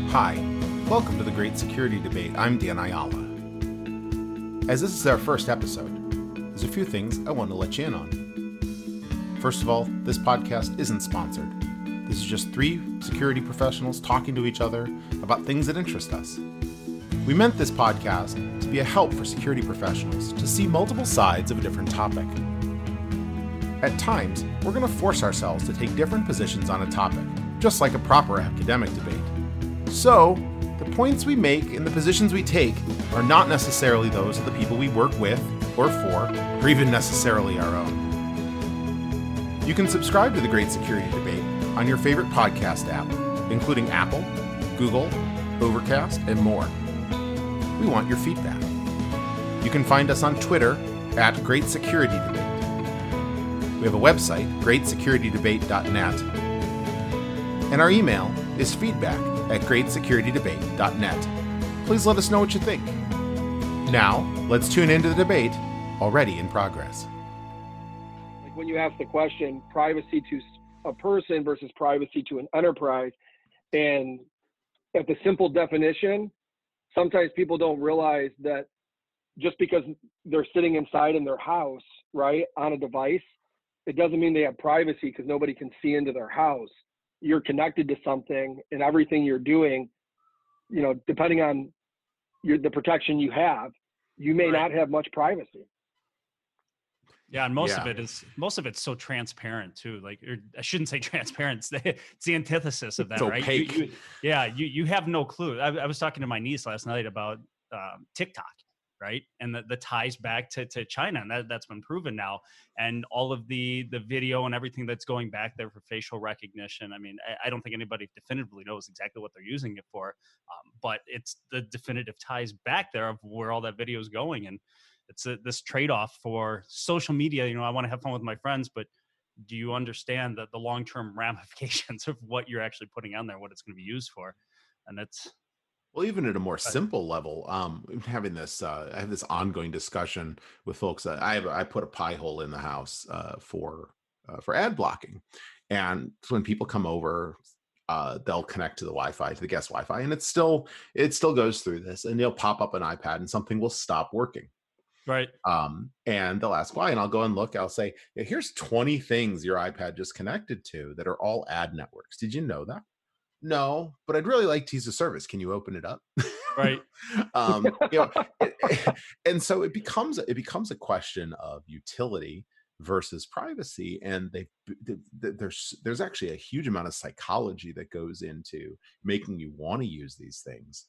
Hi, welcome to the Great Security Debate. I'm Dan Ayala. As this is our first episode, there's a few things I want to let you in on. First of all, this podcast isn't sponsored. This is just three security professionals talking to each other about things that interest us. We meant this podcast to be a help for security professionals to see multiple sides of a different topic. At times, we're going to force ourselves to take different positions on a topic, just like a proper academic debate. So, the points we make and the positions we take are not necessarily those of the people we work with or for, or even necessarily our own. You can subscribe to the Great Security Debate on your favorite podcast app, including Apple, Google, Overcast, and more. We want your feedback. You can find us on Twitter at Great Security Debate. We have a website, greatsecurity.debate.net, and our email is feedback@greatsecurity.debate.net. Please let us know what you think. Now, let's tune into the debate already in progress. Like when you ask the question, privacy to a person versus privacy to an enterprise, and at the simple definition, sometimes people don't realize that just because they're sitting inside in their house, right, on a device, it doesn't mean they have privacy because nobody can see into their house. You're connected to something, and everything you're doing, you know, depending on the protection you have, you may not have much privacy. Yeah, and most of it's so transparent too. Like, I shouldn't say transparent. It's the antithesis of that, it's right? opaque. You have no clue. I was talking to my niece last night about TikTok, right? And the ties back to China, and that's been proven now. And all of the video and everything that's going back there for facial recognition. I mean, I don't think anybody definitively knows exactly what they're using it for, but it's the definitive ties back there of where all that video is going. And it's this trade-off for social media. You know, I want to have fun with my friends, but do you understand that the long-term ramifications of what you're actually putting on there, what it's going to be used for? And it's, well, even at a more simple level, having this, I have this ongoing discussion with folks. I put a Pi hole in the house for ad blocking, and when people come over, they'll connect to the Wi-Fi, to the guest Wi-Fi, and it still goes through this, and they'll pop up an iPad, and something will stop working. right. And they'll ask why, and I'll go and look. I'll say, yeah, here's 20 things your iPad just connected to that are all ad networks. Did you know that? No, but I'd really like to use the service. Can you open it up? Right. And so it becomes a question of utility versus privacy, and there's actually a huge amount of psychology that goes into making you want to use these things,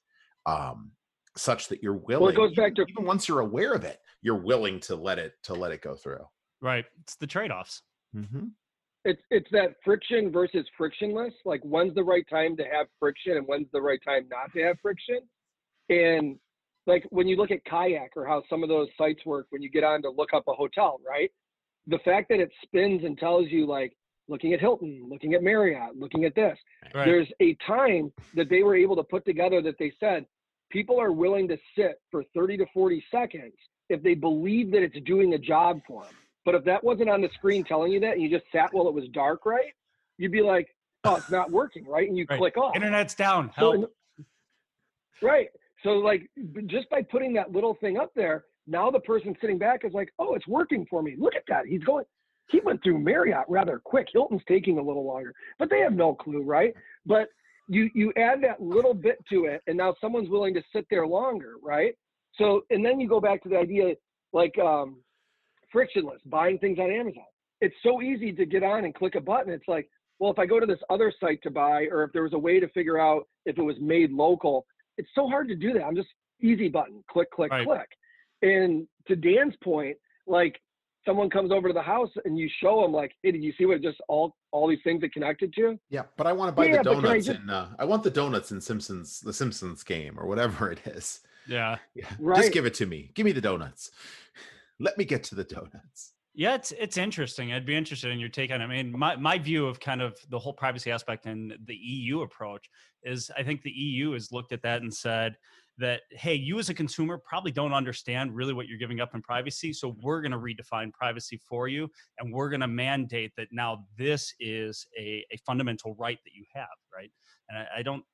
such that you're willing. Well, it goes back to even once you're aware of it, you're willing to let it go through. Right. It's the trade-offs. Mm-hmm. It's that friction versus frictionless. Like, when's the right time to have friction and when's the right time not to have friction? And like when you look at Kayak or how some of those sites work, when you get on to look up a hotel, right? The fact that it spins and tells you, like, looking at Hilton, looking at Marriott, looking at this, Right. There's a time that they were able to put together that they said people are willing to sit for 30 to 40 seconds if they believe that it's doing a job for them. But if that wasn't on the screen telling you that, and you just sat while it was dark, right, you'd be like, oh, it's not working, right? And you Right. click off. Internet's down. Help. Right. So, like, just by putting that little thing up there, now the person sitting back is like, oh, it's working for me. Look at that. He went through Marriott rather quick. Hilton's taking a little longer. But they have no clue, right? But you add that little bit to it, and now someone's willing to sit there longer, right? So, and then you go back to the idea, like, frictionless, buying things on Amazon. It's so easy to get on and click a button. It's like, well, if I go to this other site to buy, or if there was a way to figure out if it was made local, it's so hard to do that. I'm just easy button, click, click, Right. click. And to Dan's point, like, someone comes over to the house and you show them, like, hey, did you see what just all these things it connected to? Yeah, but I want to buy Yeah, the but can I donuts just- I want the donuts in the Simpsons game or whatever it is. Yeah. Yeah, Right. just give it to me. Give me the donuts. Let me get to the donuts. Yeah, it's interesting. I'd be interested in your take on it. I mean, my view of kind of the whole privacy aspect and the EU approach is, I think the EU has looked at that and said that, hey, you as a consumer probably don't understand really what you're giving up in privacy. So we're going to redefine privacy for you. And we're going to mandate that now this is a fundamental right that you have, right? And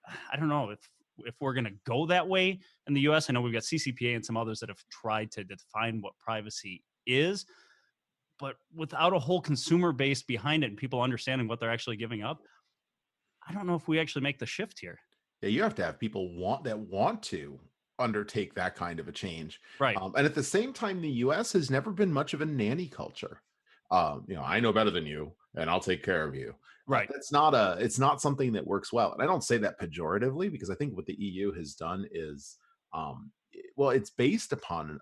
I don't know if we're going to go that way in the US. I know we've got CCPA and some others that have tried to define what privacy is, but without a whole consumer base behind it and people understanding what they're actually giving up, I don't know if we actually make the shift here. Yeah, you have to have people want to undertake that kind of a change. Right. And at the same time, the US has never been much of a nanny culture. I know better than you and I'll take care of you. Right. It's not something that works well. And I don't say that pejoratively, because I think what the EU has done is, well, it's based upon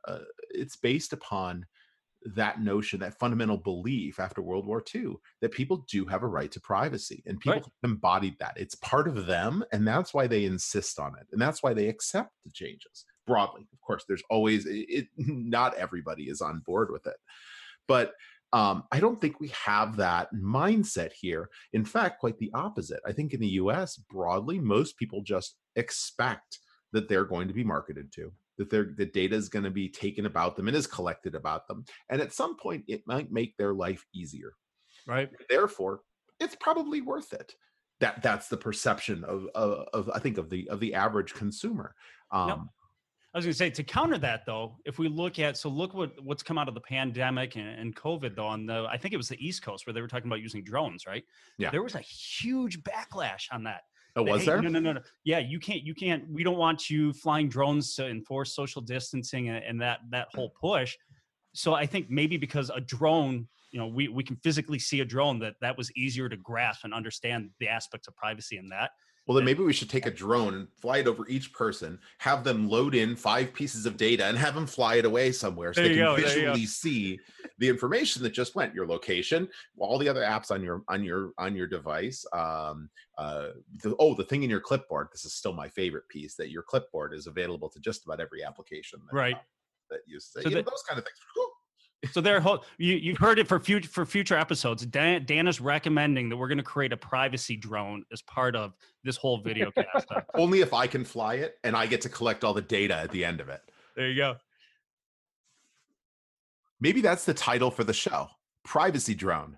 that notion, that fundamental belief after World War II, that people do have a right to privacy, and people Right. have embodied that. It's part of them, and that's why they insist on it, and that's why they accept the changes broadly. Of course, there's always not everybody is on board with it, but I don't think we have that mindset here. In fact, quite the opposite. I think in the US, broadly, most people just expect that they're going to be marketed to, that the data is going to be taken about them and is collected about them. And at some point, it might make their life easier. Right. Therefore, it's probably worth it. That's the perception of I think of the average consumer. Now, I was going to say, to counter that, though, if we look what's come out of the pandemic and COVID, though, I think it was the East Coast where they were talking about using drones, right? Yeah. There was a huge backlash on that. Oh, was there? No. Yeah, you can't. We don't want you flying drones to enforce social distancing and that whole push. So I think maybe because a drone, we can physically see a drone, that was easier to grasp and understand the aspects of privacy in that. Well, then maybe we should take a drone and fly it over each person, have them load in 5 pieces of data and have them fly it away somewhere so they can visually see the information that just went, your location, all the other apps on your device. The thing in your clipboard. This is still my favorite piece, that your clipboard is available to just about every application that uses it. So those kind of things. So you've heard it for future episodes. Dan is recommending that we're going to create a privacy drone as part of this whole video cast. Only if I can fly it and I get to collect all the data at the end of it. There you go. Maybe that's the title for the show, Privacy Drone.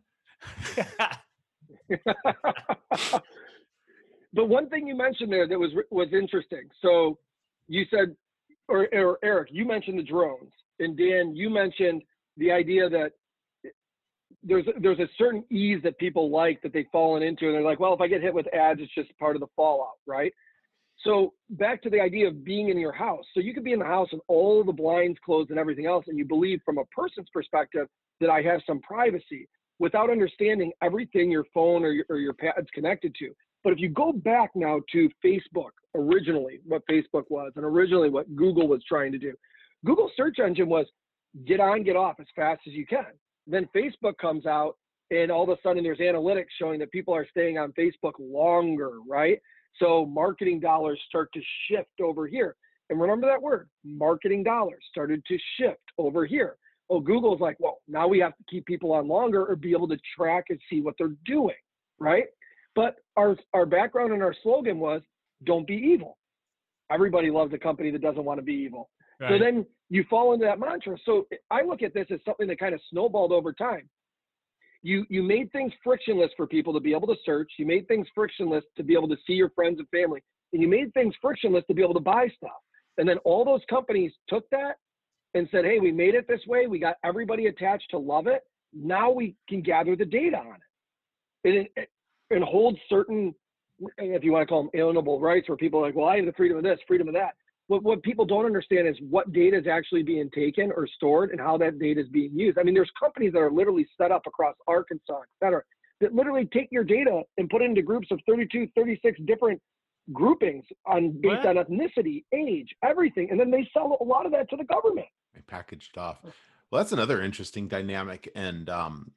The one thing you mentioned there that was interesting. So you said, or Eric, you mentioned the drones, and Dan, you mentioned the idea that there's a certain ease that people like, that they've fallen into, and they're like, well, if I get hit with ads, it's just part of the fallout, right? So back to the idea of being in your house. So you could be in the house and all the blinds closed and everything else, and you believe from a person's perspective that I have some privacy, without understanding everything your phone or your pad's connected to. But if you go back now to Facebook, originally what Facebook was, and originally what Google was trying to do, Google search engine was get on, get off as fast as you can. Then Facebook comes out, and all of a sudden there's analytics showing that people are staying on Facebook longer, right? So marketing dollars start to shift over here. And remember that word, marketing dollars started to shift over here. Oh, Google's like, well, now we have to keep people on longer or be able to track and see what they're doing, right? But our background and our slogan was, don't be evil. Everybody loves a company that doesn't want to be evil. Right. So then you fall into that mantra. So I look at this as something that kind of snowballed over time. You made things frictionless for people to be able to search. You made things frictionless to be able to see your friends and family. And you made things frictionless to be able to buy stuff. And then all those companies took that and said, hey, we made it this way. We got everybody attached to love it. Now we can gather the data on it. And hold certain, if you want to call them alienable rights, where people are like, well, I have the freedom of this, freedom of that. What people don't understand is what data is actually being taken or stored and how that data is being used. I mean, there's companies that are literally set up across Arkansas, et cetera, that literally take your data and put it into groups of 32, 36 different groupings based on ethnicity, age, everything. And then they sell a lot of that to the government. They packaged off. Well, that's another interesting dynamic. And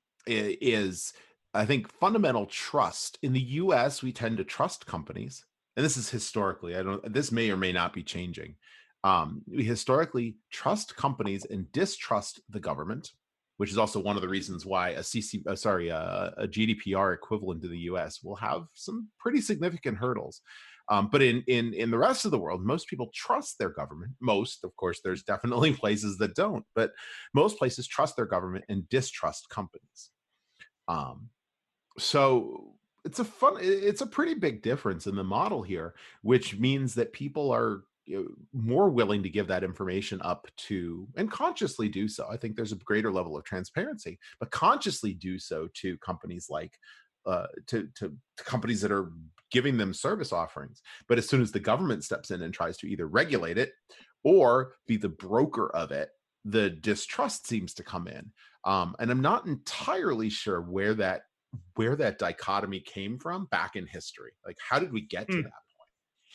is, I think, fundamental trust. In the US, we tend to trust companies. And this is historically, this may or may not be changing. We historically trust companies and distrust the government, which is also one of the reasons why a GDPR equivalent to the US will have some pretty significant hurdles. But in the rest of the world, most people trust their government. Most, of course, there's definitely places that don't, but most places trust their government and distrust companies. So it's a pretty big difference in the model here, which means that people are more willing to give that information up to, and consciously do so. I think there's a greater level of transparency, but consciously do so to companies like to companies that are giving them service offerings. But as soon as the government steps in and tries to either regulate it or be the broker of it, the distrust seems to come in. And I'm not entirely sure where that dichotomy came from back in history. Like, how did we get to that point?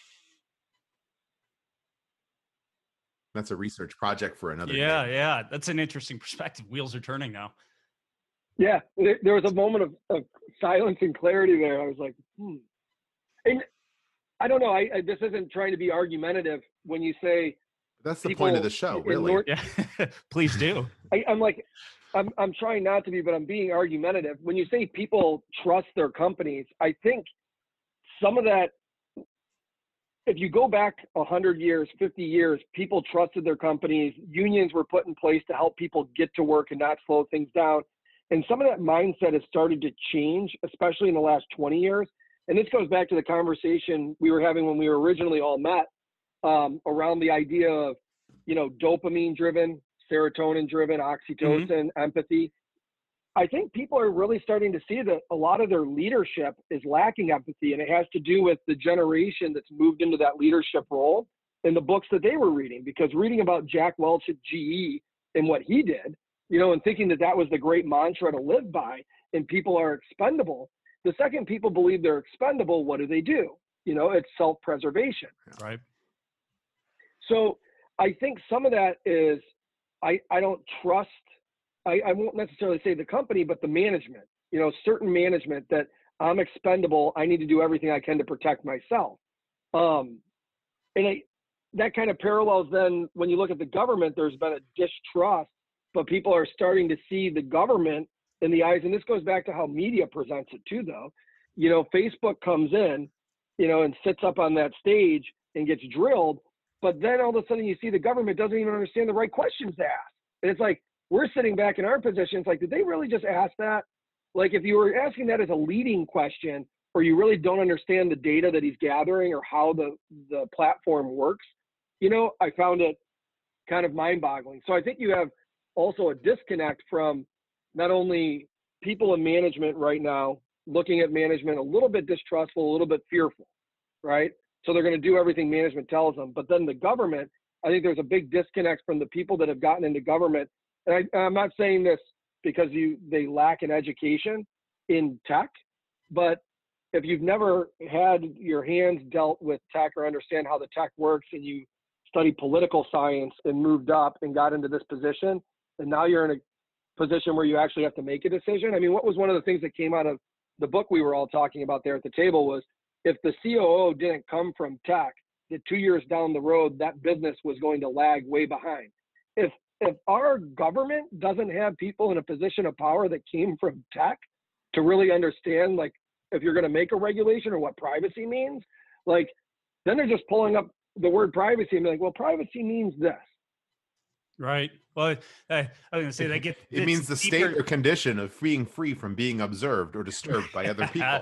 That's a research project for another day. Yeah. That's an interesting perspective. Wheels are turning now. Yeah, there was a moment of silence and clarity there. I was like, And I don't know. This isn't trying to be argumentative when you say. That's the point of the show, really. Yeah, please do. I'm trying not to be, but I'm being argumentative. When you say people trust their companies, I think some of that, if you go back 100 years, 50 years, people trusted their companies. Unions were put in place to help people get to work and not slow things down. And some of that mindset has started to change, especially in the last 20 years. And this goes back to the conversation we were having when we were originally all met around the idea of, dopamine driven, serotonin driven, oxytocin, empathy. I think people are really starting to see that a lot of their leadership is lacking empathy, and it has to do with the generation that's moved into that leadership role in the books that they were reading. Because reading about Jack Welch at GE and what he did, and thinking that was the great mantra to live by, and people are expendable. The second people believe they're expendable, what do? It's self-preservation. Right. So I think some of that is, I don't trust, I won't necessarily say the company, but the management, certain management that I'm expendable. I need to do everything I can to protect myself. That kind of parallels then when you look at the government, there's been a distrust, but people are starting to see the government in the eyes. And this goes back to how media presents it too, though. Facebook comes in, and sits up on that stage and gets drilled. But then all of a sudden you see the government doesn't even understand the right questions to ask. And it's like, we're sitting back in our positions like, did they really just ask that? Like, if you were asking that as a leading question, or you really don't understand the data that he's gathering or how the platform works, I found it kind of mind-boggling. So I think you have also a disconnect from not only people in management right now, looking at management a little bit distrustful, a little bit fearful, right? So they're going to do everything management tells them. But then the government, I think there's a big disconnect from the people that have gotten into government. And I'm not saying this because they lack an education in tech, but if you've never had your hands dealt with tech or understand how the tech works, and you studied political science and moved up and got into this position, and now you're in a position where you actually have to make a decision. I mean, what was one of the things that came out of the book we were all talking about there at the table was, if the COO didn't come from tech, that 2 years down the road, that business was going to lag way behind. If our government doesn't have people in a position of power that came from tech to really understand, like, if you're going to make a regulation or what privacy means, like, then they're just pulling up the word privacy and be like, well, privacy means this. Right. Well, I was going to say that it means the state or condition of being free from being observed or disturbed by other people.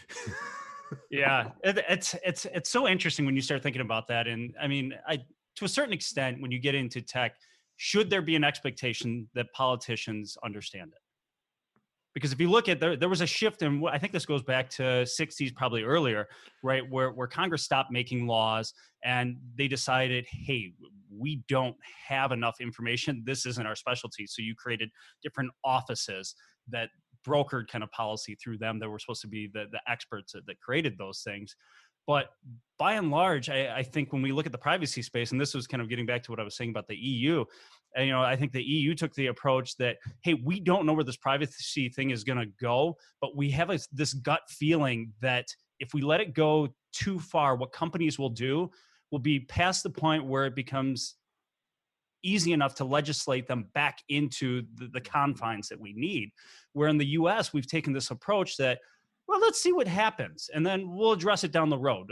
Yeah, it's so interesting when you start thinking about that. And I mean, to a certain extent, when you get into tech, should there be an expectation that politicians understand it? Because if you look at there was a shift in, I think this goes back to 60s, probably earlier, right, where Congress stopped making laws and they decided, hey, we don't have enough information. This isn't our specialty. So you created different offices that brokered kind of policy through them that were supposed to be the experts that created those things. But by and large, I think when we look at the privacy space, and this was kind of getting back to what I was saying about the EU, and, I think the EU took the approach that, hey, we don't know where this privacy thing is going to go, but we have this gut feeling that if we let it go too far, what companies will do will be past the point where it becomes easy enough to legislate them back into the confines that we need. Where in the US, we've taken this approach that, well, let's see what happens, and then we'll address it down the road.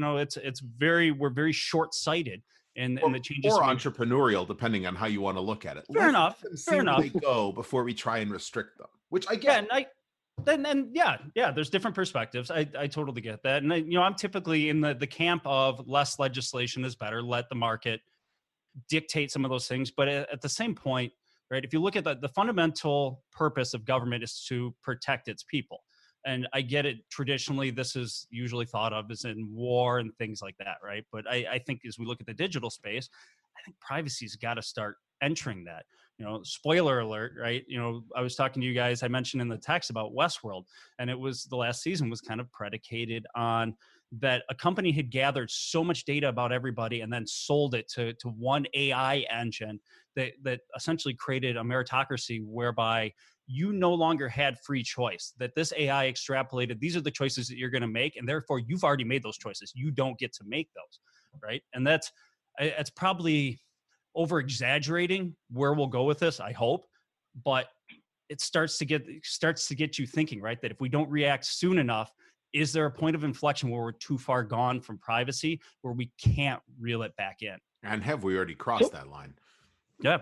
We're very short-sighted in the changes. Or entrepreneurial, depending on how you want to look at it. Fair enough. Fair enough. They go before we try and restrict them, which I get. Yeah, And yeah, there's different perspectives. I totally get that. And I'm typically in the camp of less legislation is better. Let the market dictate some of those things. But at the same point, right, if you look at the fundamental purpose of government is to protect its people. And I get it. Traditionally, this is usually thought of as in war and things like that, right? But I think as we look at the digital space, I think privacy's got to start entering that. Spoiler alert, right? I was talking to you guys, I mentioned in the text about Westworld, and it was the last season was kind of predicated on that a company had gathered so much data about everybody and then sold it to one AI engine that essentially created a meritocracy whereby you no longer had free choice, that this AI extrapolated, these are the choices that you're going to make. And therefore you've already made those choices. You don't get to make those. Right. And that's probably over exaggerating where we'll go with this, I hope, but it starts to get you thinking, right? That if we don't react soon enough, is there a point of inflection where we're too far gone from privacy where we can't reel it back in? And have we already crossed that line? Yeah.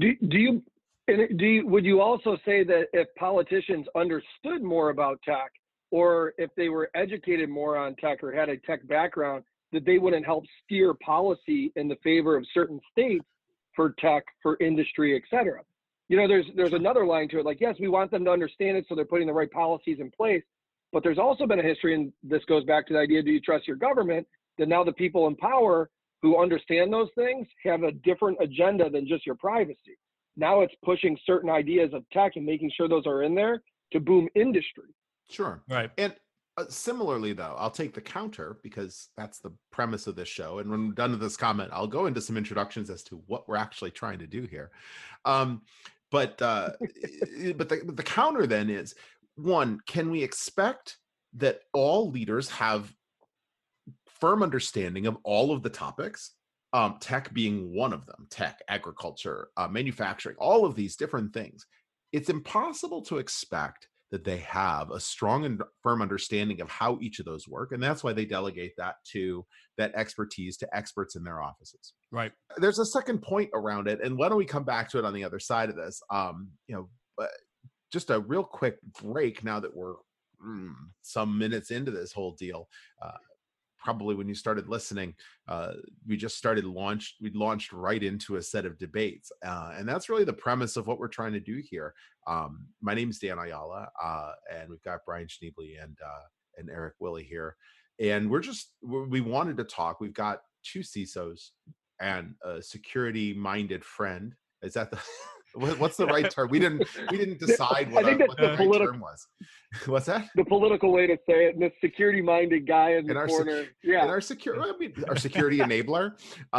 Would you also say that if politicians understood more about tech, or if they were educated more on tech or had a tech background, that they wouldn't help steer policy in the favor of certain states for tech, for industry, et cetera? There's another line to it. Like, yes, we want them to understand it, so they're putting the right policies in place. But there's also been a history, and this goes back to the idea, do you trust your government? That now the people in power who understand those things have a different agenda than just your privacy. Now it's pushing certain ideas of tech and making sure those are in there to boom industry. Sure. Right. And similarly, though, I'll take the counter because that's the premise of this show. And when we're done with this comment, I'll go into some introductions as to what we're actually trying to do here. But the counter then is, one, can we expect that all leaders have firm understanding of all of the topics? Tech being one of them, tech, agriculture, manufacturing, all of these different things. It's impossible to expect that they have a strong and firm understanding of how each of those work. And that's why they delegate that expertise to experts in their offices. Right. There's a second point around it. And why don't we come back to it on the other side of this? Just a real quick break now that we're some minutes into this whole deal. Probably when you started listening, we launched right into a set of debates. And that's really the premise of what we're trying to do here. My name is Dan Ayala, and we've got Brian Schneebly and Eric Willey here. And we wanted to talk. We've got two CISOs and a security-minded friend. Is that the... What's the right term? We didn't decide what the right term was. What's that? The political way to say it. And the security-minded guy in the corner. And our security enabler.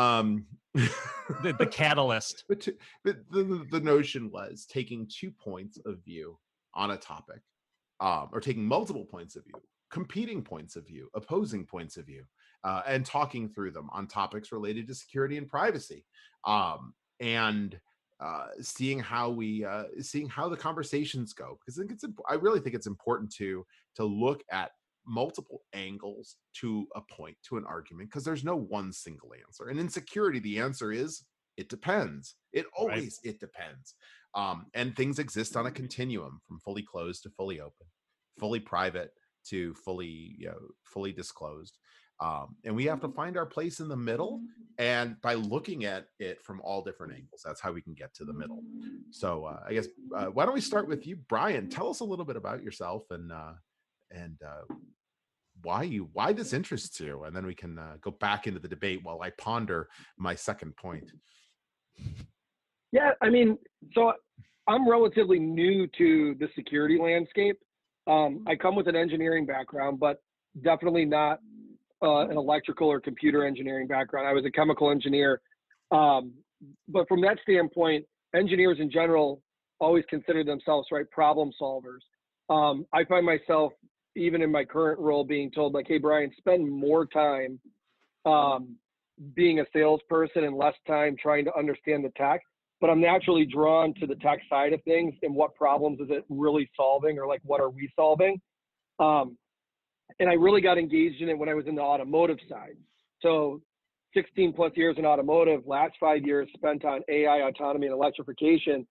The catalyst. But the notion was taking 2 points of view on a topic, or taking multiple points of view, competing points of view, opposing points of view, and talking through them on topics related to security and privacy, and seeing how the conversations go, because I really think it's important to look at multiple angles to a point, to an argument, because there's no one single answer. And in security, the answer is it depends. It depends. And things exist on a continuum from fully closed to fully open, fully private to fully disclosed. And we have to find our place in the middle. And by looking at it from all different angles, that's how we can get to the middle. So I guess, why don't we start with you, Brian? Tell us a little bit about yourself and why this interests you. And then we can go back into the debate while I ponder my second point. Yeah, I mean, so I'm relatively new to the security landscape. I come with an engineering background, but definitely not an electrical or computer engineering background. I was a chemical engineer. But from that standpoint, engineers in general always consider themselves, right, problem solvers. I find myself, even in my current role, being told, like, hey, Brian, spend more time being a salesperson and less time trying to understand the tech. But I'm naturally drawn to the tech side of things and what problems is it really solving, or like, what are we solving? And I really got engaged in it when I was in the automotive side. So 16 plus years in automotive, last 5 years spent on AI, autonomy, and electrification.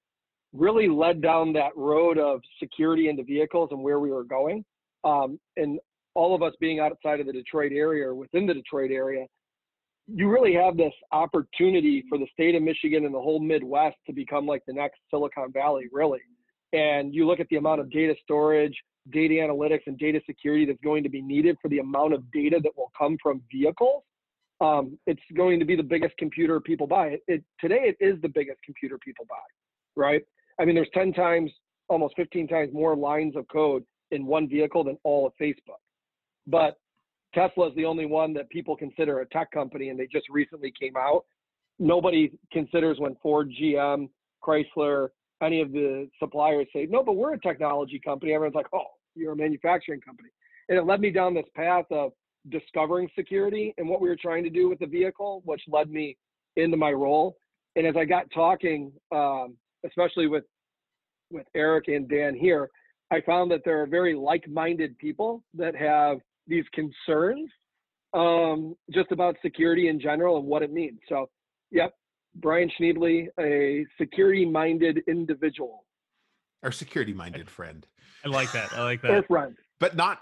really led down that road of security into vehicles and where we were going. And all of us being outside of the Detroit area or within the Detroit area, you really have this opportunity for the state of Michigan and the whole Midwest to become like the next Silicon Valley, really. And you look at the amount of data storage, data analytics, and data security that's going to be needed for the amount of data that will come from vehicles. It's going to be the biggest computer people buy. Today, it is the biggest computer people buy, right? I mean, there's 10 times, almost 15 times more lines of code in one vehicle than all of Facebook. But Tesla is the only one that people consider a tech company, and they just recently came out. Nobody considers when Ford, GM, Chrysler, any of the suppliers say, no, but we're a technology company. Everyone's like, oh, you're a manufacturing company. And it led me down this path of discovering security and what we were trying to do with the vehicle, which led me into my role. And as I got talking, especially with Eric and Dan here, I found that there are very like-minded people that have these concerns just about security in general and what it means. So, yep, Brian Schneebly, a security-minded individual. Our security-minded friend. I like that. I like Or that. friend. But not...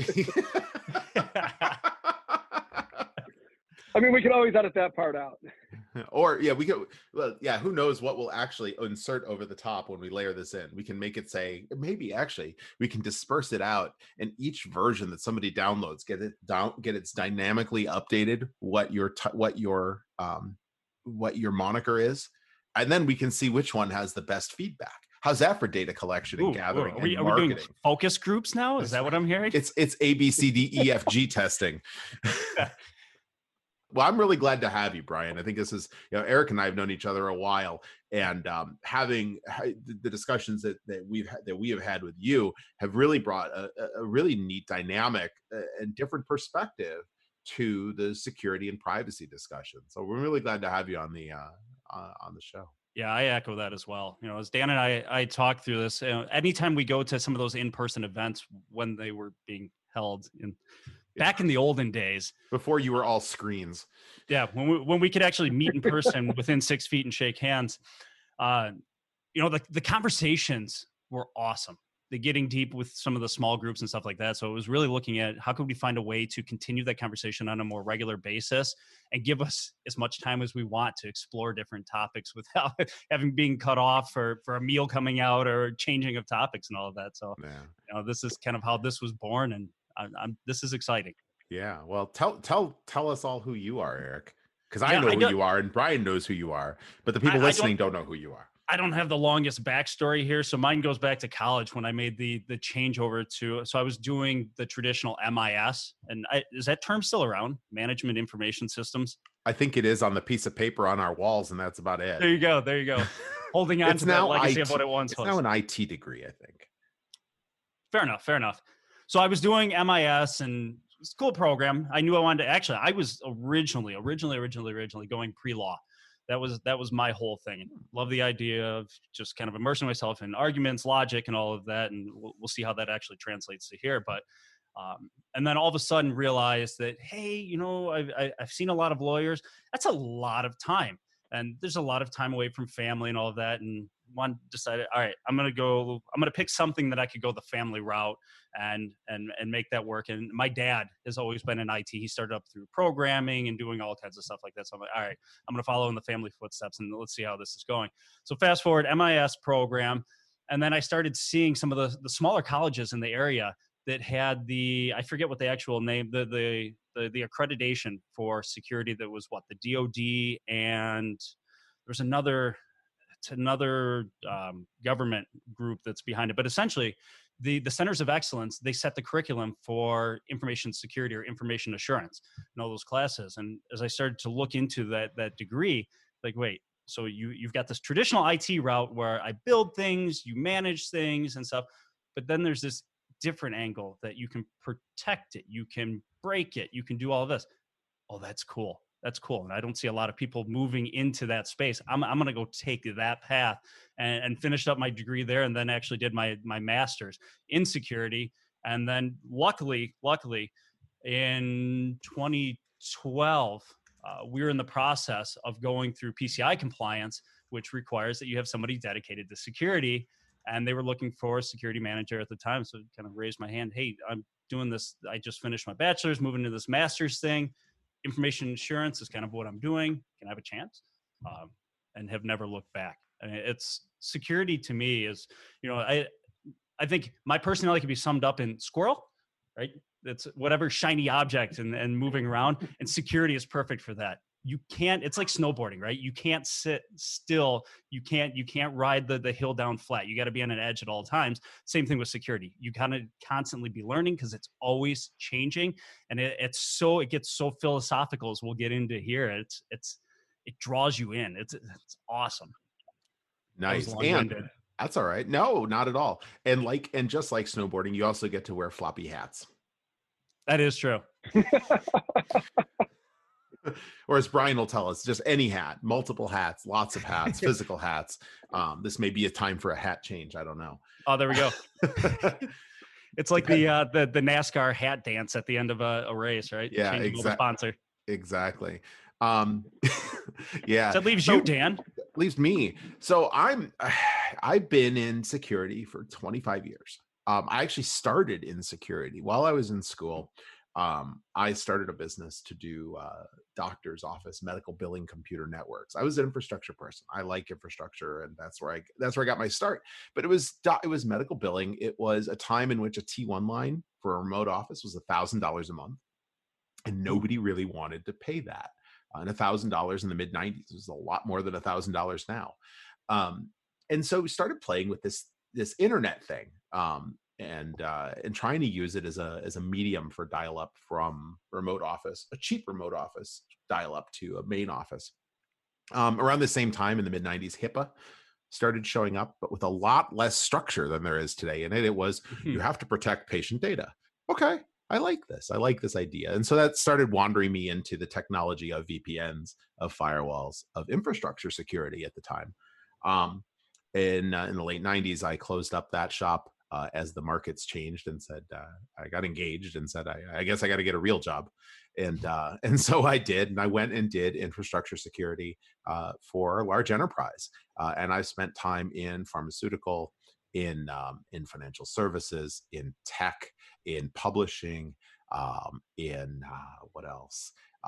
I mean, we can always edit that part out. Or yeah, we could. Well, yeah, who knows what we'll actually insert over the top when we layer this in? We can make it say, maybe actually we can disperse it out, and each version that somebody downloads get its dynamically updated what your moniker is, and then we can see which one has the best feedback. How's that for data collection and gathering and marketing? Are we doing focus groups now? Is that what I'm hearing? It's A, B, C, D, E, F, G testing. Well, I'm really glad to have you, Brian. I think this is, Eric and I have known each other a while, and having the discussions that we have had with you have really brought a really neat dynamic and different perspective to the security and privacy discussion. So we're really glad to have you on the show. Yeah, I echo that as well. As Dan and I talk through this, anytime we go to some of those in-person events when they were being held back in the olden days, before you were all screens. Yeah, when we could actually meet in person within 6 feet and shake hands, the conversations were awesome. They're getting deep with some of the small groups and stuff like that. So it was really looking at how could we find a way to continue that conversation on a more regular basis and give us as much time as we want to explore different topics without being cut off for a meal coming out or changing of topics and all of that. So, this is kind of how this was born, and this is exciting. Yeah. Well, tell us all who you are, Eric, because I know who you are and Brian knows who you are, but the people listening don't know who you are. I don't have the longest backstory here. So mine goes back to college when I made the changeover so I was doing the traditional MIS, and is that term still around? Management Information Systems. I think it is on the piece of paper on our walls, and that's about it. There you go. Holding on to that legacy of what it once was. It's now an IT degree, I think. Fair enough. So I was doing MIS, and it's a cool program. I knew I wanted to. Actually, I was originally going pre-law. That was my whole thing. And love the idea of just kind of immersing myself in arguments, logic, and all of that. And we'll see how that actually translates to here. But and then all of a sudden realized that, hey, I've seen a lot of lawyers. That's a lot of time, and there's a lot of time away from family and all of that. And one decided, all right, I'm gonna pick something that I could go the family route and make that work. And my dad has always been in IT. He started up through programming and doing all kinds of stuff like that. So I'm like, all right, I'm gonna follow in the family footsteps and let's see how this is going. So fast forward, MIS program, and then I started seeing some of the smaller colleges in the area that had I forget what the actual name, the accreditation for security that was the DoD, and there's another government group that's behind it. But essentially, the centers of excellence, they set the curriculum for information security or information assurance and all those classes. And as I started to look into that degree, like, wait, so you've got this traditional IT route where I build things, you manage things and stuff, but then there's this different angle that you can protect it, you can break it, you can do all of this. Oh, that's cool. That's cool. And I don't see a lot of people moving into that space. I'm going to go take that path and finish up my degree there, and then actually did my master's in security. And then luckily in 2012, we were in the process of going through PCI compliance which requires that you have somebody dedicated to security. And they were looking for a security manager at the time. So I kind of raised my hand. Hey, I'm doing this. I just finished my bachelor's, moving to this master's thing. Information insurance is kind of what I'm doing. Can I have a chance? And have never looked back. I mean, it's security to me is, I think my personality can be summed up in squirrel, right? It's whatever shiny object and moving around, and security is perfect for that. You can't, it's like snowboarding, right? You can't sit still. You can't ride the hill down flat. You got to be on an edge at all times. Same thing with security. You kind of constantly be learning because it's always changing. And it gets so philosophical, as we'll get into here. It draws you in. It's awesome. Nice. And that's all right. No, not at all. And just like snowboarding, you also get to wear floppy hats. That is true. Or as Brian will tell us, just any hat, multiple hats, lots of hats, physical hats. This may be a time for a hat change. I don't know. Oh, there we go. It's like the NASCAR hat dance at the end of a race, right? Yeah, exactly. Sponsor. Exactly. Yeah. So that leaves you, Dan. Leaves me. So I've been in security for 25 years. I actually started in security while I was in school. I started a business to do doctor's office medical billing computer networks. I was an infrastructure person. I like infrastructure, and that's where I got my start. But it was medical billing. It was a time in which a T1 line for a remote office was $1,000 a month, and nobody really wanted to pay that. And $1,000 in the mid 90s was a lot more than $1,000 now. And so we started playing with this internet thing. And trying to use it as a medium for dial up from remote office, a cheap remote office dial up to a main office. Around the same time in the mid 90s, HIPAA started showing up, but with a lot less structure than there is today. And it was, you have to protect patient data. Okay, I like this. I like this idea. And so that started wandering me into the technology of VPNs, of firewalls, of infrastructure security at the time. In the late 90s, I closed up that shop. As the markets changed, and said, I got engaged and said, I guess I got to get a real job. And so I did, and I went and did infrastructure security for a large enterprise. And I spent time in pharmaceutical, in financial services, in tech, in publishing, in what else?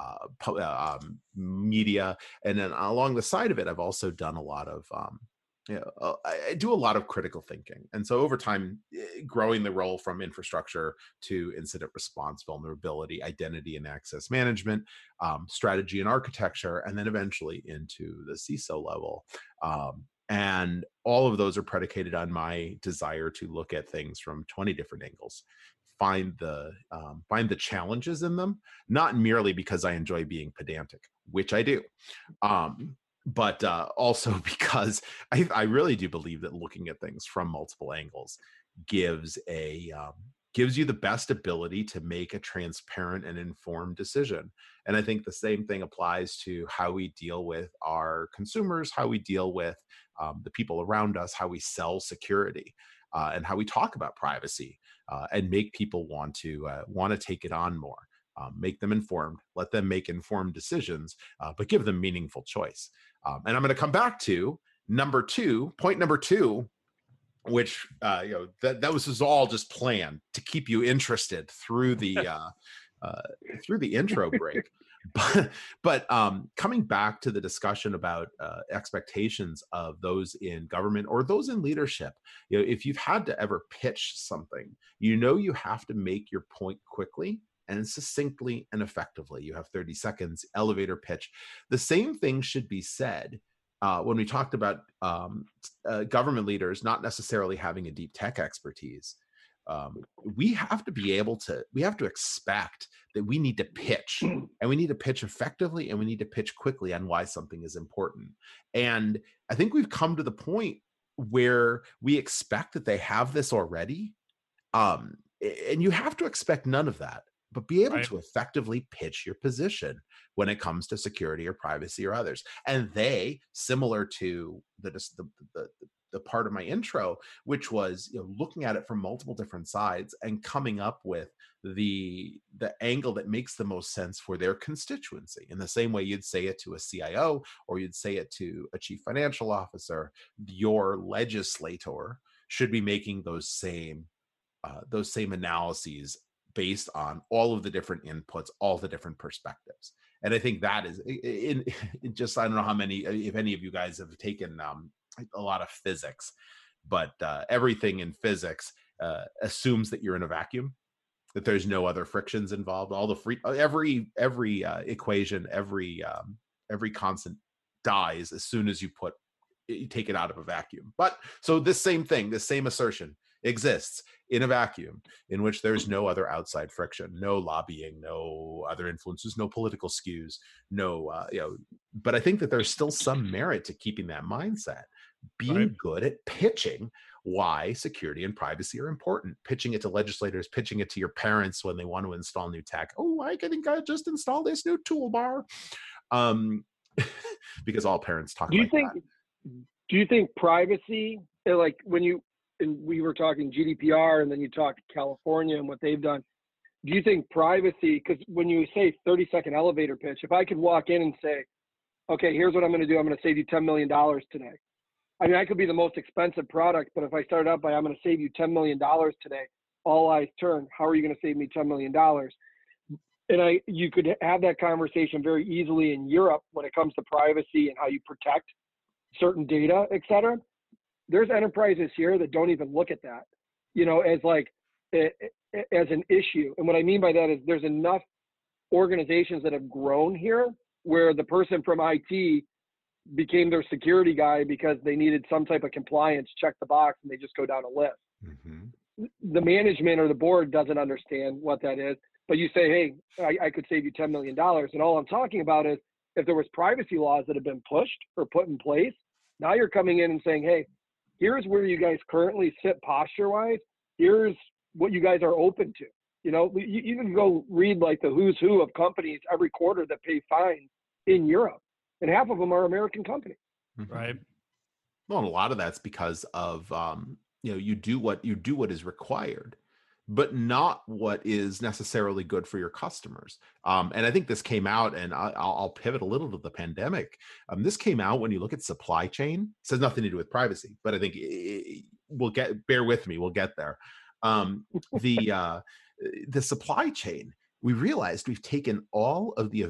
Media. And then along the side of it, I've also done a lot of I do a lot of critical thinking. And so over time, growing the role from infrastructure to incident response, vulnerability, identity and access management, strategy and architecture, and then eventually into the CISO level. And all of those are predicated on my desire to look at things from 20 different angles, find the challenges in them, not merely because I enjoy being pedantic, which I do. But also because I really do believe that looking at things from multiple angles gives you the best ability to make a transparent and informed decision. And I think the same thing applies to how we deal with our consumers, how we deal with the people around us, how we sell security, and how we talk about privacy, and make people want to take it on more. Make them informed, let them make informed decisions, but give them meaningful choice. And I'm going to come back to point number two, which that was all just planned to keep you interested through the intro break. But coming back to the discussion about expectations of those in government or those in leadership, if you've had to ever pitch something, you have to make your point quickly and succinctly and effectively. You have 30 seconds, elevator pitch. The same thing should be said when we talked about government leaders not necessarily having a deep tech expertise. We have to expect that we need to pitch, and we need to pitch effectively, and we need to pitch quickly on why something is important. And I think we've come to the point where we expect that they have this already. And you have to expect none of that, but be able to effectively pitch your position when it comes to security or privacy or others. And they, similar to the the part of my intro, which was, looking at it from multiple different sides and coming up with the angle that makes the most sense for their constituency. In the same way you'd say it to a CIO, or you'd say it to a chief financial officer, your legislator should be making those same analyses based on all of the different inputs, all the different perspectives. And I think that is in just, I don't know how many, if any of you guys have taken a lot of physics, but everything in physics assumes that you're in a vacuum, that there's no other frictions involved. All the every equation, every constant dies as soon as you take it out of a vacuum. But so this same assertion exists in a vacuum in which there's no other outside friction, no lobbying, no other influences, no political skews, but I think that there's still some merit to keeping that mindset, being good at pitching why security and privacy are important, pitching it to legislators, pitching it to your parents when they want to install new tech. Oh, I think I just installed this new toolbar. Because all parents talk like that. Do you think privacy, like we were talking GDPR and then you talked California and what they've done. Do you think privacy, because when you say 30-second elevator pitch, if I could walk in and say, okay, here's what I'm going to do. I'm going to save you $10 million today. I mean, I could be the most expensive product, but if I start out by, I'm going to save you $10 million today, all eyes turn, how are you going to save me $10 million? And you could have that conversation very easily in Europe when it comes to privacy and how you protect certain data, et cetera. There's enterprises here that don't even look at that, as an issue. And what I mean by that is there's enough organizations that have grown here where the person from IT became their security guy because they needed some type of compliance, check the box, and they just go down a list. Mm-hmm. The management or the board doesn't understand what that is, but you say, hey, I could save you $10 million. And all I'm talking about is if there was privacy laws that have been pushed or put in place, now you're coming in and saying, hey, here's where you guys currently sit posture-wise. Here's what you guys are open to. You can go read like the who's who of companies every quarter that pay fines in Europe, and half of them are American companies. Right. Well, and a lot of that's because of you do what is required, but not what is necessarily good for your customers. And I think this came out, and I'll pivot a little to the pandemic. This came out when you look at supply chain. It has nothing to do with privacy, but I think bear with me, we'll get there. The supply chain, we realized we've taken all of the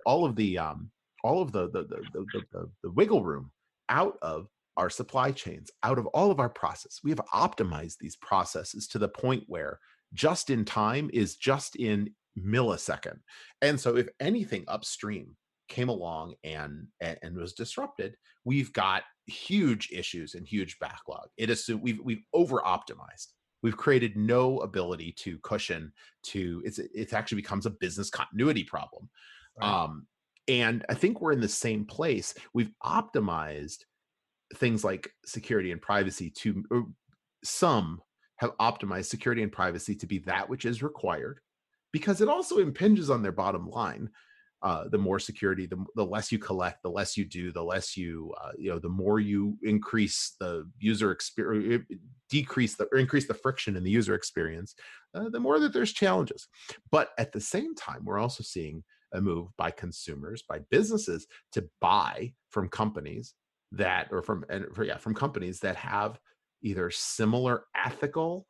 wiggle room out of our supply chains, out of all of our process. We have optimized these processes to the point where just in time is just in millisecond. And so if anything upstream came along and was disrupted, we've got huge issues and huge backlog. We've over optimized. We've created no ability to cushion it actually becomes a business continuity problem. Right. And I think we're in the same place. We've optimized things like security and privacy some have optimized security and privacy to be that which is required, because it also impinges on their bottom line. The more security, the less you collect, the less you do, the less the more you increase the user experience, increase the friction in the user experience, the more that there's challenges. But at the same time, we're also seeing a move by consumers, by businesses, to buy from companies from companies that have either similar ethical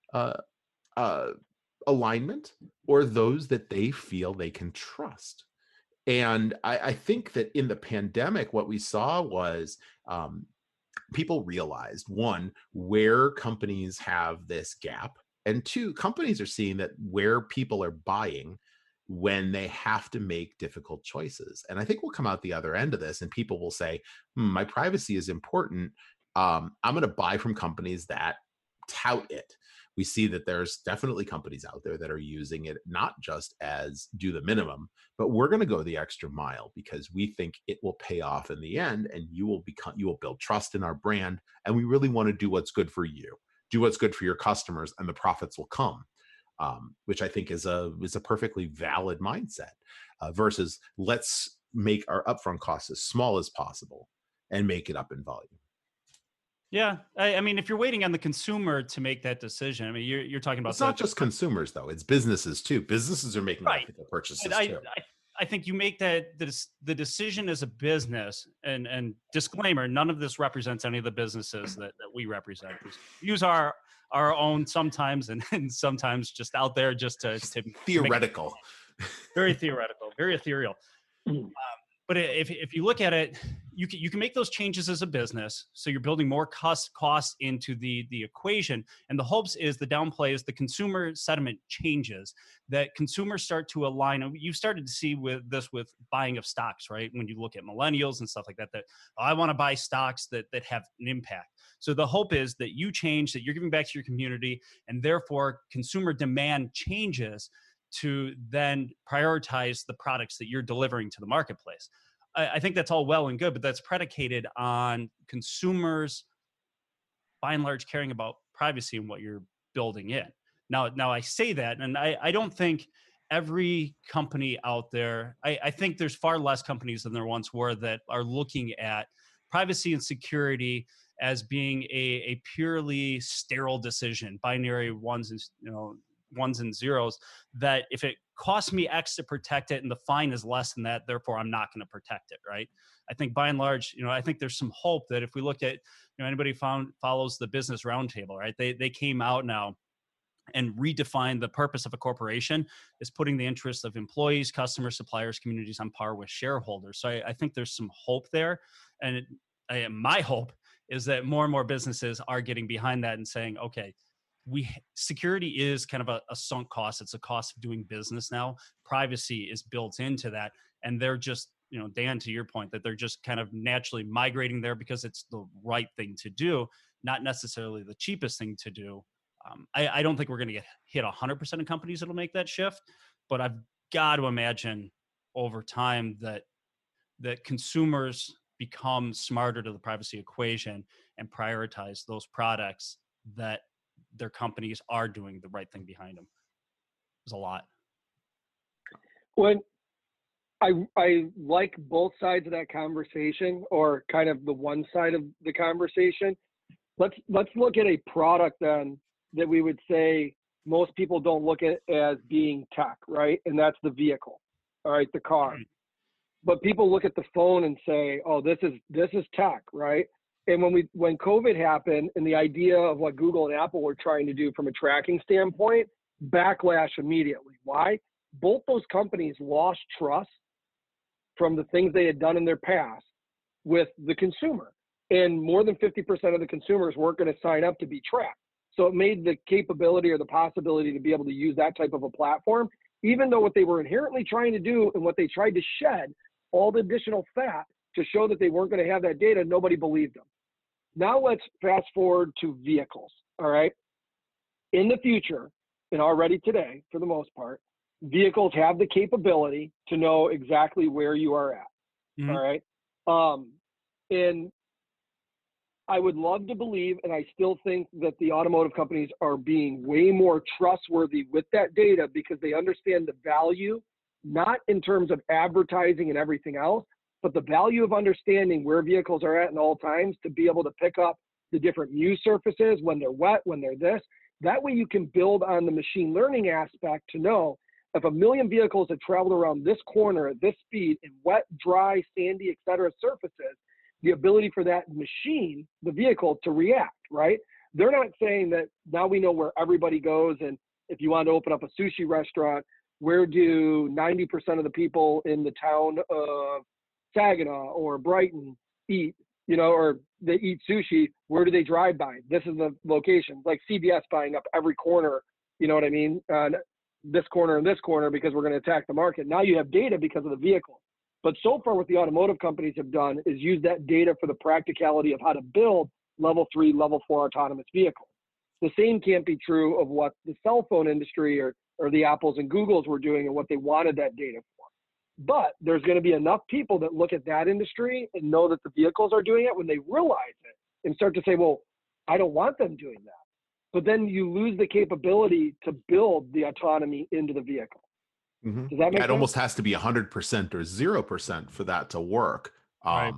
alignment or those that they feel they can trust. And I think that in the pandemic, what we saw was people realized, one, where companies have this gap, and two, companies are seeing that where people are buying when they have to make difficult choices. And I think we'll come out the other end of this and people will say, my privacy is important. I'm going to buy from companies that tout it. We see that there's definitely companies out there that are using it not just as do the minimum, but we're going to go the extra mile because we think it will pay off in the end, and you will build trust in our brand, and we really want to do what's good for you, do what's good for your customers, and the profits will come. Which I think is a perfectly valid mindset versus let's make our upfront costs as small as possible and make it up in volume. Yeah, I mean, if you're waiting on the consumer to make that decision, I mean, you're talking about It's not just consumers though; it's businesses too. Businesses are making right. ethical But purchases too. I think you make the decision as a business, and disclaimer, none of this represents any of the businesses that we represent. We use our own sometimes, and sometimes just out there just to Theoretical. Very theoretical, very ethereal. But if you look at it, you can make those changes as a business. So you're building more cost into the equation. And the hopes is the downplay is the consumer sentiment changes, that consumers start to align. And you've started to see with buying of stocks, right? When you look at millennials and stuff like that, I want to buy stocks that have an impact. So the hope is that you change, that you're giving back to your community, and therefore consumer demand changes to then prioritize the products that you're delivering to the marketplace. I think that's all well and good, but that's predicated on consumers, by and large, caring about privacy and what you're building in. Now I say that, and I don't think every company out there, I think there's far less companies than there once were that are looking at privacy and security as being a purely sterile decision, binary ones and zeros, that if it costs me X to protect it and the fine is less than that, therefore I'm not going to protect it, right? I think by and large, I think there's some hope that if we look at, anybody follows the Business Roundtable, right? They came out now and redefined the purpose of a corporation is putting the interests of employees, customers, suppliers, communities on par with shareholders. So I think there's some hope there. And my hope is that more and more businesses are getting behind that and saying, okay, security is kind of a sunk cost. It's a cost of doing business now. Privacy is built into that. And they're just, Dan, to your point, that they're just kind of naturally migrating there because it's the right thing to do, not necessarily the cheapest thing to do. I don't think we're going to get hit 100% of companies that'll make that shift, but I've got to imagine over time that consumers become smarter to the privacy equation and prioritize those products that their companies are doing the right thing behind them. There's a lot. When I like both sides of that conversation, or kind of the one side of the conversation. Let's look at a product then that we would say most people don't look at as being tech, right? And that's the vehicle, all right, the car. But people look at the phone and say, oh, this is tech, right? And when COVID happened and the idea of what Google and Apple were trying to do from a tracking standpoint, backlash immediately. Why? Both those companies lost trust from the things they had done in their past with the consumer. And more than 50% of the consumers weren't going to sign up to be tracked. So it made the capability or the possibility to be able to use that type of a platform, even though what they were inherently trying to do and what they tried to shed, all the additional fat to show that they weren't going to have that data, nobody believed them. Now let's fast forward to vehicles, all right? In the future, and already today, for the most part, vehicles have the capability to know exactly where you are at, all right? And I would love to believe, and I still think that the automotive companies are being way more trustworthy with that data because they understand the value, not in terms of advertising and everything else, but the value of understanding where vehicles are at all times to be able to pick up the different muse surfaces when they're wet, when they're this. That way you can build on the machine learning aspect to know if 1 million vehicles have traveled around this corner at this speed in wet, dry, sandy, et cetera surfaces, the ability for that machine, the vehicle, to react, right? They're not saying that now we know where everybody goes, and if you want to open up a sushi restaurant, where do 90% of the people in the town of Saginaw or Brighton eat, or they eat sushi, where do they drive by? This is the location. Like CVS buying up every corner, you know what I mean? This corner and this corner because we're going to attack the market. Now you have data because of the vehicle. But so far what the automotive companies have done is use that data for the practicality of how to build level 3, level 4 autonomous vehicles. The same can't be true of what the cell phone industry or the Apples and Googles were doing and what they wanted that data for. But there's going to be enough people that look at that industry and know that the vehicles are doing it when they realize it and start to say, well, I don't want them doing that. But then you lose the capability to build the autonomy into the vehicle. Does that make sense? It almost has to be 100% or 0% for that to work. Right.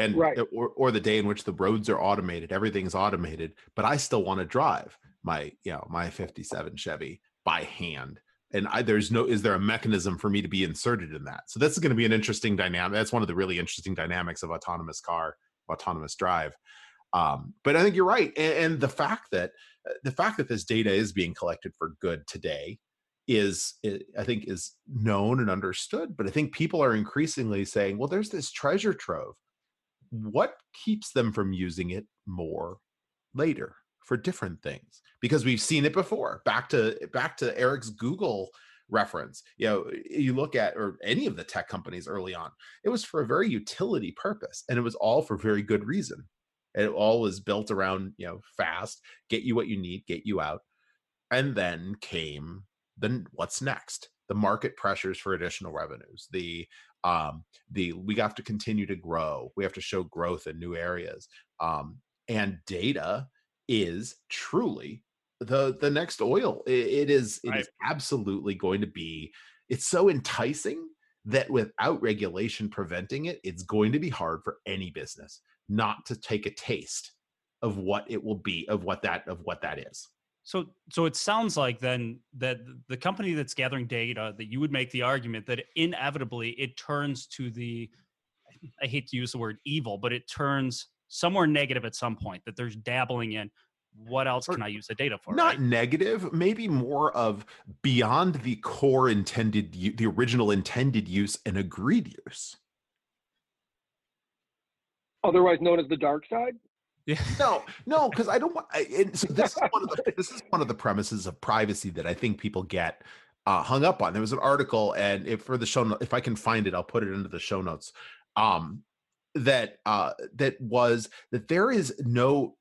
and Right. or the day in which the roads are automated, everything's automated, but I still want to drive my, my 57 Chevy by hand. And is there a mechanism for me to be inserted in that? So this is going to be an interesting dynamic. That's one of the really interesting dynamics of autonomous drive. But I think you're right. And the fact that this data is being collected for good today I think is known and understood. But I think people are increasingly saying, well, there's this treasure trove. What keeps them from using it more later for different things? Because we've seen it before. Back to Eric's Google reference. You look at, or any of the tech companies early on, it was for a very utility purpose, and it was all for very good reason. And it all was built around, fast, get you what you need, get you out. And then came what's next? The market pressures for additional revenues. We have to continue to grow. We have to show growth in new areas. And data is truly the next oil. It is absolutely going to be. It's so enticing that without regulation preventing it, it's going to be hard for any business not to take a taste of what it will be, of what that is. So it sounds like then that the company that's gathering data, that you would make the argument that inevitably it turns to I hate to use the word evil, but it turns somewhere negative at some point, that there's dabbling in what else can I use the data for? Not negative, maybe more of beyond the core the original intended use and agreed use. Otherwise known as the dark side? Yeah. No, because I don't want. So this is one of the premises of privacy that I think people get hung up on. There was an article, and if I can find it, I'll put it into the show notes. That there is no.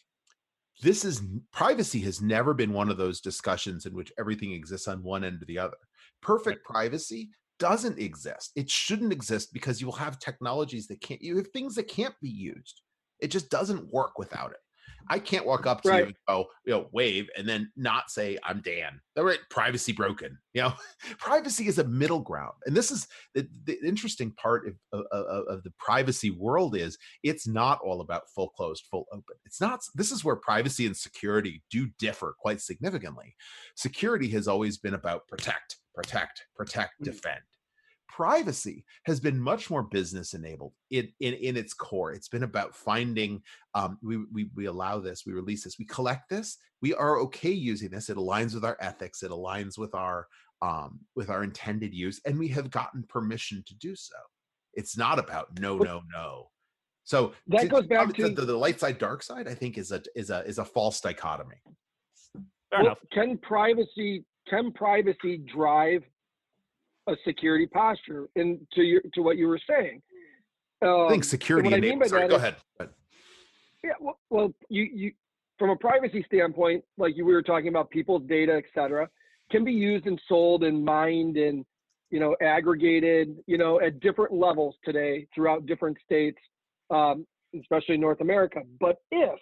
Privacy has never been one of those discussions in which everything exists on one end or the other. Perfect privacy doesn't exist. It shouldn't exist, because you will have technologies you have things that can't be used. It just doesn't work without it. I can't walk up to you and go, wave, and then not say, I'm Dan. Right? Privacy broken. Privacy is a middle ground. And this is the interesting part of the privacy world is it's not all about full closed, full open. It's not. This is where privacy and security do differ quite significantly. Security has always been about protect, defend. Privacy has been much more business enabled in its core. It's been about finding, we allow this, we release this, we collect this, we are okay using this. It aligns with our ethics. It aligns with our intended use, and we have gotten permission to do so. It's not about no. So that goes back to the light side, dark side. I think is a false dichotomy. Fair enough. Can privacy drive a security posture? And to what you were saying, I think security. Sorry, go ahead. Yeah, well, you from a privacy standpoint, like we were talking about, people's data, et cetera, can be used and sold and mined and aggregated, at different levels today throughout different states, especially North America. But if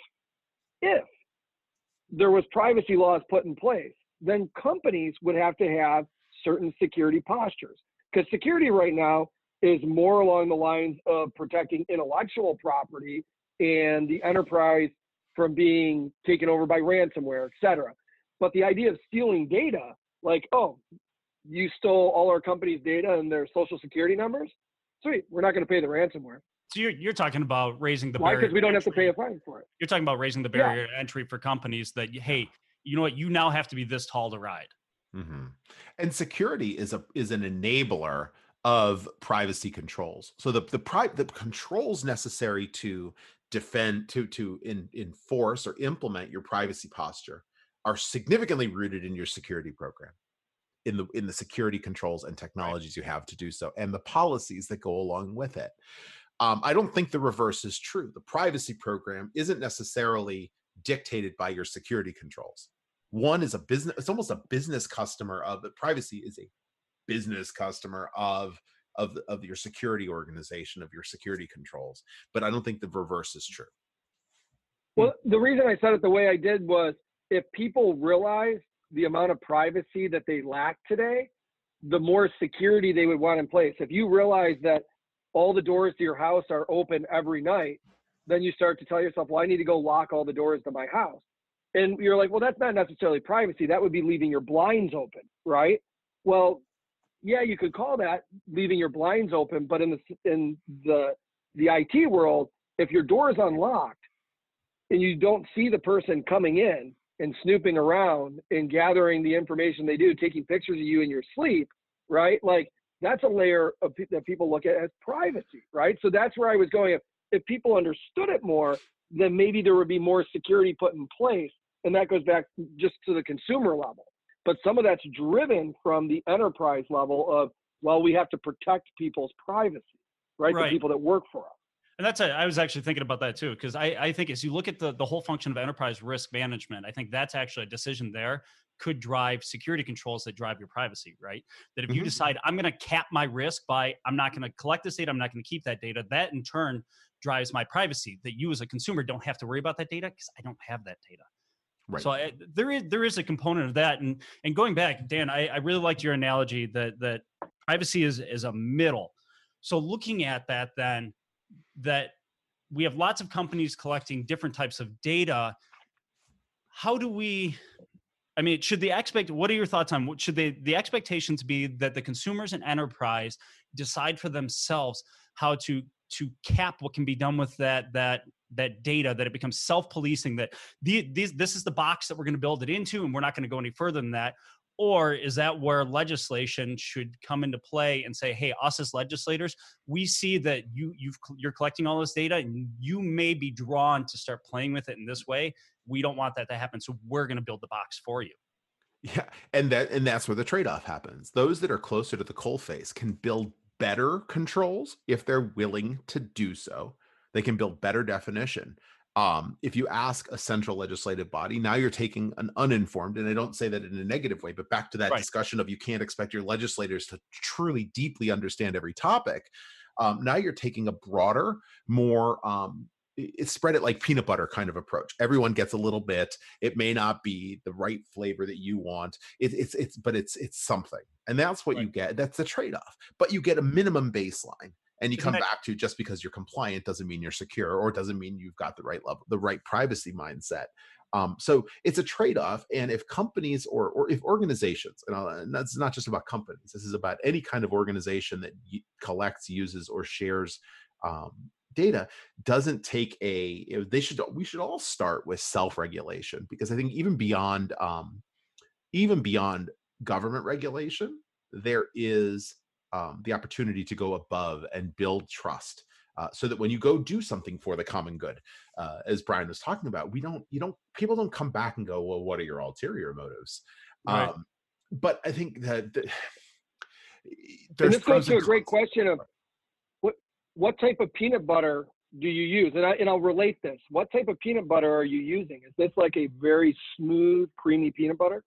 there was privacy laws put in place, then companies would have to have certain security postures, because security right now is more along the lines of protecting intellectual property and the enterprise from being taken over by ransomware, et cetera. But the idea of stealing data, like, oh, you stole all our company's data and their social security numbers? Sweet, we're not going to pay the ransomware. So you're talking about raising the barrier. Why? Because we don't have to pay a fine for it. You're talking about raising the barrier to entry for companies that, hey, you know what, you now have to be this tall to ride. Mm-hmm. And security is an enabler of privacy controls. So the controls necessary to defend, to enforce or implement your privacy posture are significantly rooted in your security program, in the security controls and technologies you have to do so, and the policies that go along with it. I don't think the reverse is true. The privacy program isn't necessarily dictated by your security controls. One is it's almost a business customer of the privacy is a business customer of your security organization, of your security controls. But I don't think the reverse is true. Well, the reason I said it the way I did was, if people realize the amount of privacy that they lack today, the more security they would want in place. If you realize that all the doors to your house are open every night, then you start to tell yourself, well, I need to go lock all the doors to my house. And you're like, well, that's not necessarily privacy. That would be leaving your blinds open, right? Well, yeah, you could call that leaving your blinds open, but in the IT world, if your door is unlocked and you don't see the person coming in and snooping around and gathering the information they do, taking pictures of you in your sleep, right? Like that's a layer of that people look at as privacy, right? So that's where I was going. If people understood it more, then maybe there would be more security put in place. And that goes back just to the consumer level. But some of that's driven from the enterprise level of, well, we have to protect people's privacy, right? The people that work for us. And I was actually thinking about that too, because I think as you look at the whole function of enterprise risk management, I think that's actually a decision there could drive security controls that drive your privacy, right? That if you decide I'm going to cap my risk by, I'm not going to collect this data, I'm not going to keep that data, that in turn drives my privacy, that you as a consumer don't have to worry about that data because I don't have that data. Right. So there is a component of that. And going back, Dan, I really liked your analogy that privacy is a middle. So looking at that then, that we have lots of companies collecting different types of data. How do we, I mean, what are your thoughts on, should the expectations be that the consumers and enterprise decide for themselves how to cap what can be done with that data, that it becomes self-policing, that this is the box that we're going to build it into and we're not going to go any further than that? Or is that where legislation should come into play and say, hey, us as legislators, we see that you're collecting all this data and you may be drawn to start playing with it in this way. We don't want that to happen. So we're going to build the box for you. Yeah. And that's where the trade-off happens. Those that are closer to the coalface can build better controls if they're willing to do so. They can build better definition. If you ask a central legislative body, now you're taking an uninformed, and I don't say that in a negative way, but back to that discussion of you can't expect your legislators to truly deeply understand every topic. Now you're taking a broader, more, it's spread it like peanut butter kind of approach. Everyone gets a little bit. It may not be the right flavor that you want. But it's something. And that's what you get. That's the trade-off. But you get a minimum baseline. And you come back to, just because you're compliant doesn't mean you're secure, or doesn't mean you've got the right level, the right privacy mindset. So it's a trade-off. And if companies or if organizations, and that's not just about companies, this is about any kind of organization that collects, uses, or shares data, doesn't take we should all start with self-regulation, because I think even beyond government regulation, there is the opportunity to go above and build trust, so that when you go do something for the common good, as Brian was talking about, people don't come back and go, well, what are your ulterior motives? Right. But I think that this goes to a great question of what type of peanut butter do you use? And I'll relate this. What type of peanut butter are you using? Is this like a very smooth, creamy peanut butter?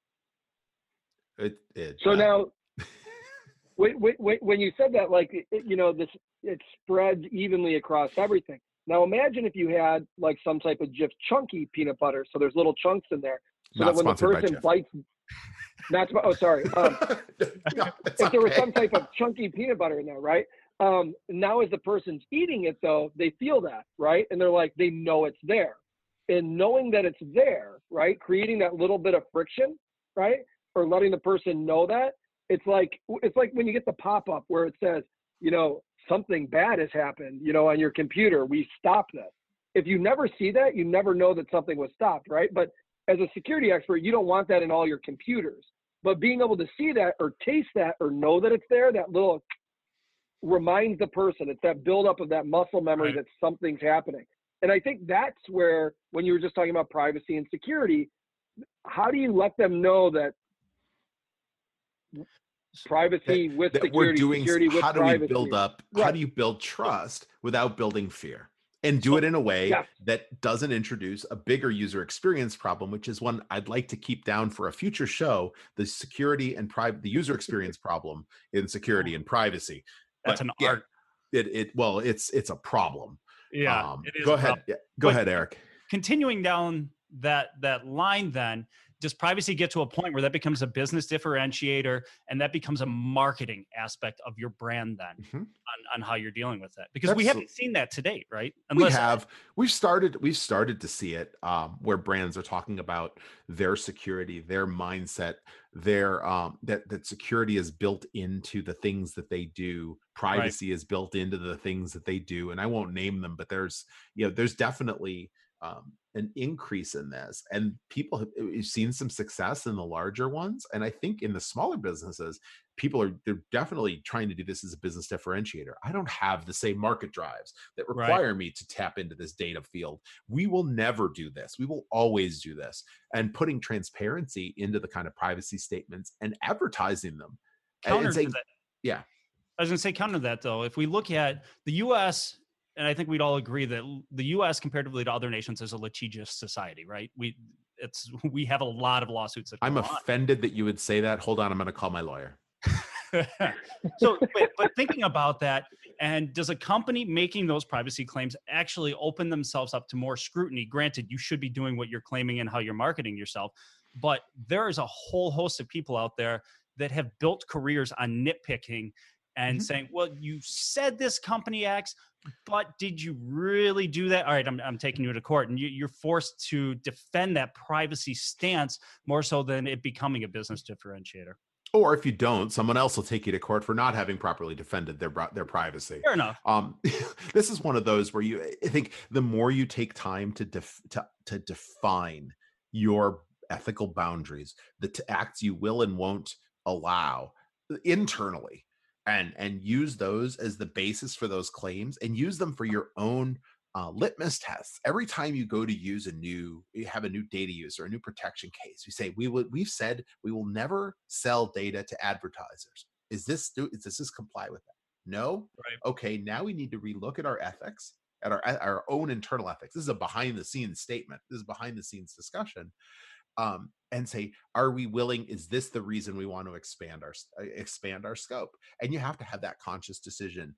Now, when you said that, like, it spreads evenly across everything. Now imagine if you had like some type of Jif chunky peanut butter, so there's little chunks in there, so that when the person bites, if there was some type of chunky peanut butter in there, right? Now as the person's eating it though, they feel that, right? And they're like, they know it's there. And knowing that it's there, right? Creating that little bit of friction, right? Or letting the person know that, it's like when you get the pop-up where it says, something bad has happened, on your computer, we stopped this. If you never see that, you never know that something was stopped, right? But as a security expert, you don't want that in all your computers. But being able to see that or taste that or know that it's there, that little reminds the person, it's that buildup of that muscle memory that something's happening. And I think that's where, when you were just talking about privacy and security, how do you let them know that privacy with security, we're doing, security with privacy? How do you build trust without building fear? And do it in a way that doesn't introduce a bigger user experience problem, which is one I'd like to keep down for a future show: the security and the user experience problem in security and privacy. That's an art. It's a problem. Yeah. Go ahead. Go ahead, Eric. Continuing down that line, then, does privacy get to a point where that becomes a business differentiator and that becomes a marketing aspect of your brand then Mhm. on how you're dealing with that? Because we haven't seen that to date, right? We've started to see it, where brands are talking about their security, their mindset, their that security is built into the things that they do. Right. Privacy is built into the things that they do, and I won't name them, but there's definitely an increase in this, and we've seen some success in the larger ones, and I think in the smaller businesses, they're definitely trying to do this as a business differentiator. I don't have the same market drives that Right. require me to tap into this data field. We will never do this. We will always do this. And putting transparency into the kind of privacy statements and advertising them Counter and to saying, that. yeah, I was going to say counter to that though. If we look at the U.S., and I think we'd all agree that the U.S. comparatively to other nations is a litigious society, right? We have a lot of lawsuits that I'm go on. offended that you would say that. Hold on, I'm going to call my lawyer. So, but thinking about that, and does a company making those privacy claims actually open themselves up to more scrutiny? Granted, you should be doing what you're claiming and how you're marketing yourself, but there is a whole host of people out there that have built careers on nitpicking and Mhm. saying, well, you said this company X, but did you really do that? All right, I'm taking you to court, and you're forced to defend that privacy stance more so than it becoming a business differentiator. Or if you don't, someone else will take you to court for not having properly defended their privacy. Fair enough. This is one of those where I think the more you take time to define your ethical boundaries, the acts you will and won't allow internally, and use those as the basis for those claims, and use them for your own litmus tests. Every time you go to use you have a new data use or a new protection case, we've said we will never sell data to advertisers. Does this comply with that? No. Right. Okay, now we need to relook at our ethics, at our own internal ethics. This is a behind the scenes statement. This is behind the scenes discussion. And say, are we willing? Is this the reason we want to expand our scope? And you have to have that conscious decision.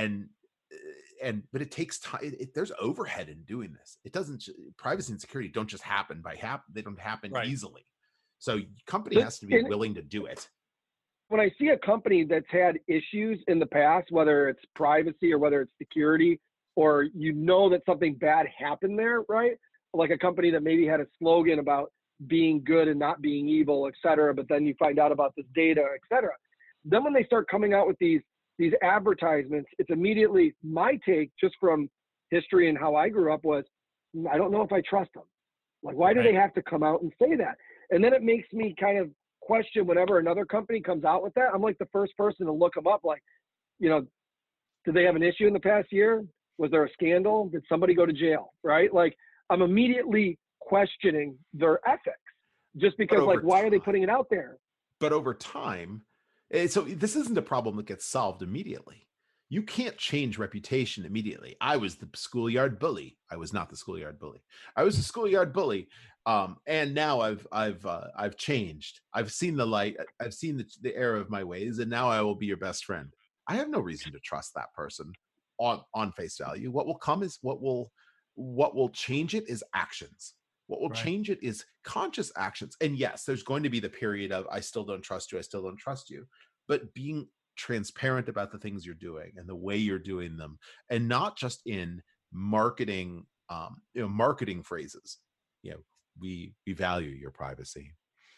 But it takes time. There's overhead in doing this. It doesn't. Privacy and security don't just happen they don't happen Right. easily. So company has to be willing to do it. When I see a company that's had issues in the past, whether it's privacy or whether it's security, or that something bad happened there, right? Like a company that maybe had a slogan about being good and not being evil, et cetera, but then you find out about this data, et cetera. Then when they start coming out with these advertisements, it's immediately my take, just from history and how I grew up, was I don't know if I trust them. Like, why do they have to come out and say that? And then it makes me kind of question whenever another company comes out with that. I'm like the first person to look them up. Like, did they have an issue in the past year? Was there a scandal? Did somebody go to jail? Right? Like, I'm immediately questioning their ethics just because, like, why are they putting it out there? But over time, so this isn't a problem that gets solved immediately. You can't change reputation immediately. I was the schoolyard bully. I was not the schoolyard bully. I was the schoolyard bully, and now I've changed. I've seen the light. I've seen the error of my ways, and now I will be your best friend. I have no reason to trust that person on face value. What will come is what will change it is actions. What will change it is conscious actions. And yes, there's going to be the period of I still don't trust you. I still don't trust you. But being transparent about the things you're doing and the way you're doing them, and not just in marketing, marketing phrases. We value your privacy.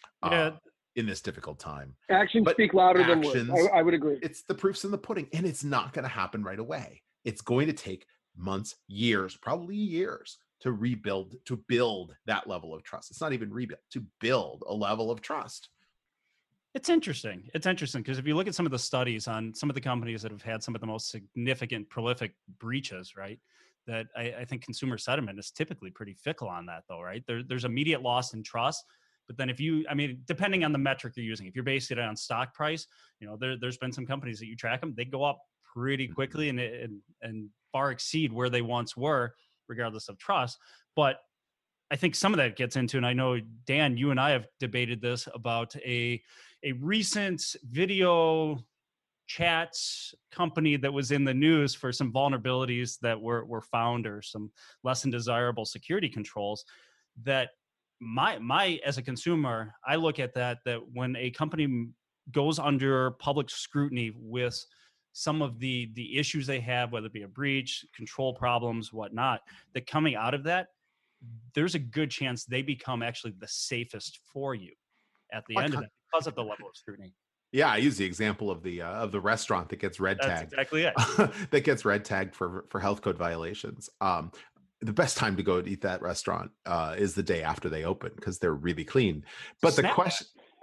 In this difficult time. Actions speak louder than words. I would agree. It's the proof's in the pudding, and it's not going to happen right away. It's going to take months, years, probably years to build that level of trust. It's not even rebuild, to build a level of trust. It's interesting. It's interesting because if you look at some of the studies on some of the companies that have had some of the most significant, prolific breaches, right, that I think consumer sentiment is typically pretty fickle on that, though, right? There's immediate loss in trust. But then depending on the metric you're using, if you're basing it on stock price, there's been some companies that you track them, they go up pretty quickly and far exceed where they once were, regardless of trust. But I think some of that gets into, and I know, Dan, you and I have debated this about a recent video chat company that was in the news for some vulnerabilities that were found, or some less than desirable security controls that my as a consumer, I look at that when a company goes under public scrutiny with some of the issues they have, whether it be a breach, control problems, whatnot, that coming out of that, there's a good chance they become actually the safest for you at the end of that because of the level of scrutiny. Yeah, I use the example of the restaurant that gets red tagged. That's exactly it. That gets red tagged for health code violations. The best time to go and eat that restaurant is the day after they open because they're really clean. But the question,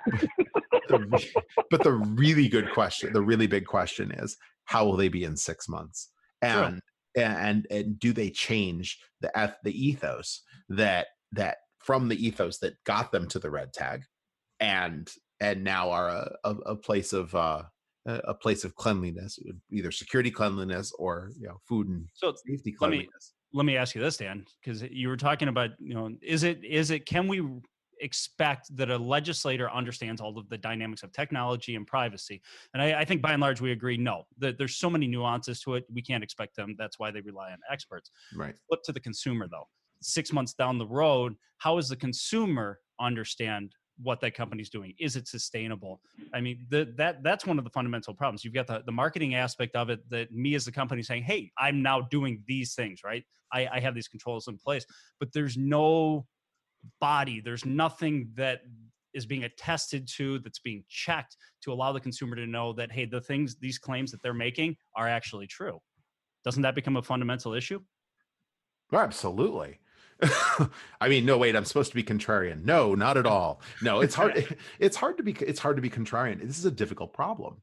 but the really good question, the really big question is, how will they be in 6 months? And do they change the ethos that from the ethos that got them to the red tag, and now are a place of cleanliness, either security cleanliness or food and safety cleanliness. Let me ask you this, Dan, because you were talking about, is it can we expect that a legislator understands all of the dynamics of technology and privacy? And I think by and large we agree, no, that there's so many nuances to it, we can't expect them. That's why they rely on experts. Right. Flip to the consumer though. 6 months down the road, how does the consumer understand what that company's doing? Is it sustainable? I mean, that's one of the fundamental problems. You've got the marketing aspect of it, that me as the company saying, hey, I'm now doing these things, right? I have these controls in place, but there's no body, there's nothing that is being attested to, that's being checked to allow the consumer to know that, hey, these claims that they're making are actually true. Doesn't that become a fundamental issue? Oh, absolutely. I mean, no, wait, I'm supposed to be contrarian. No, not at all. No, it's hard. It's hard to be contrarian. This is a difficult problem.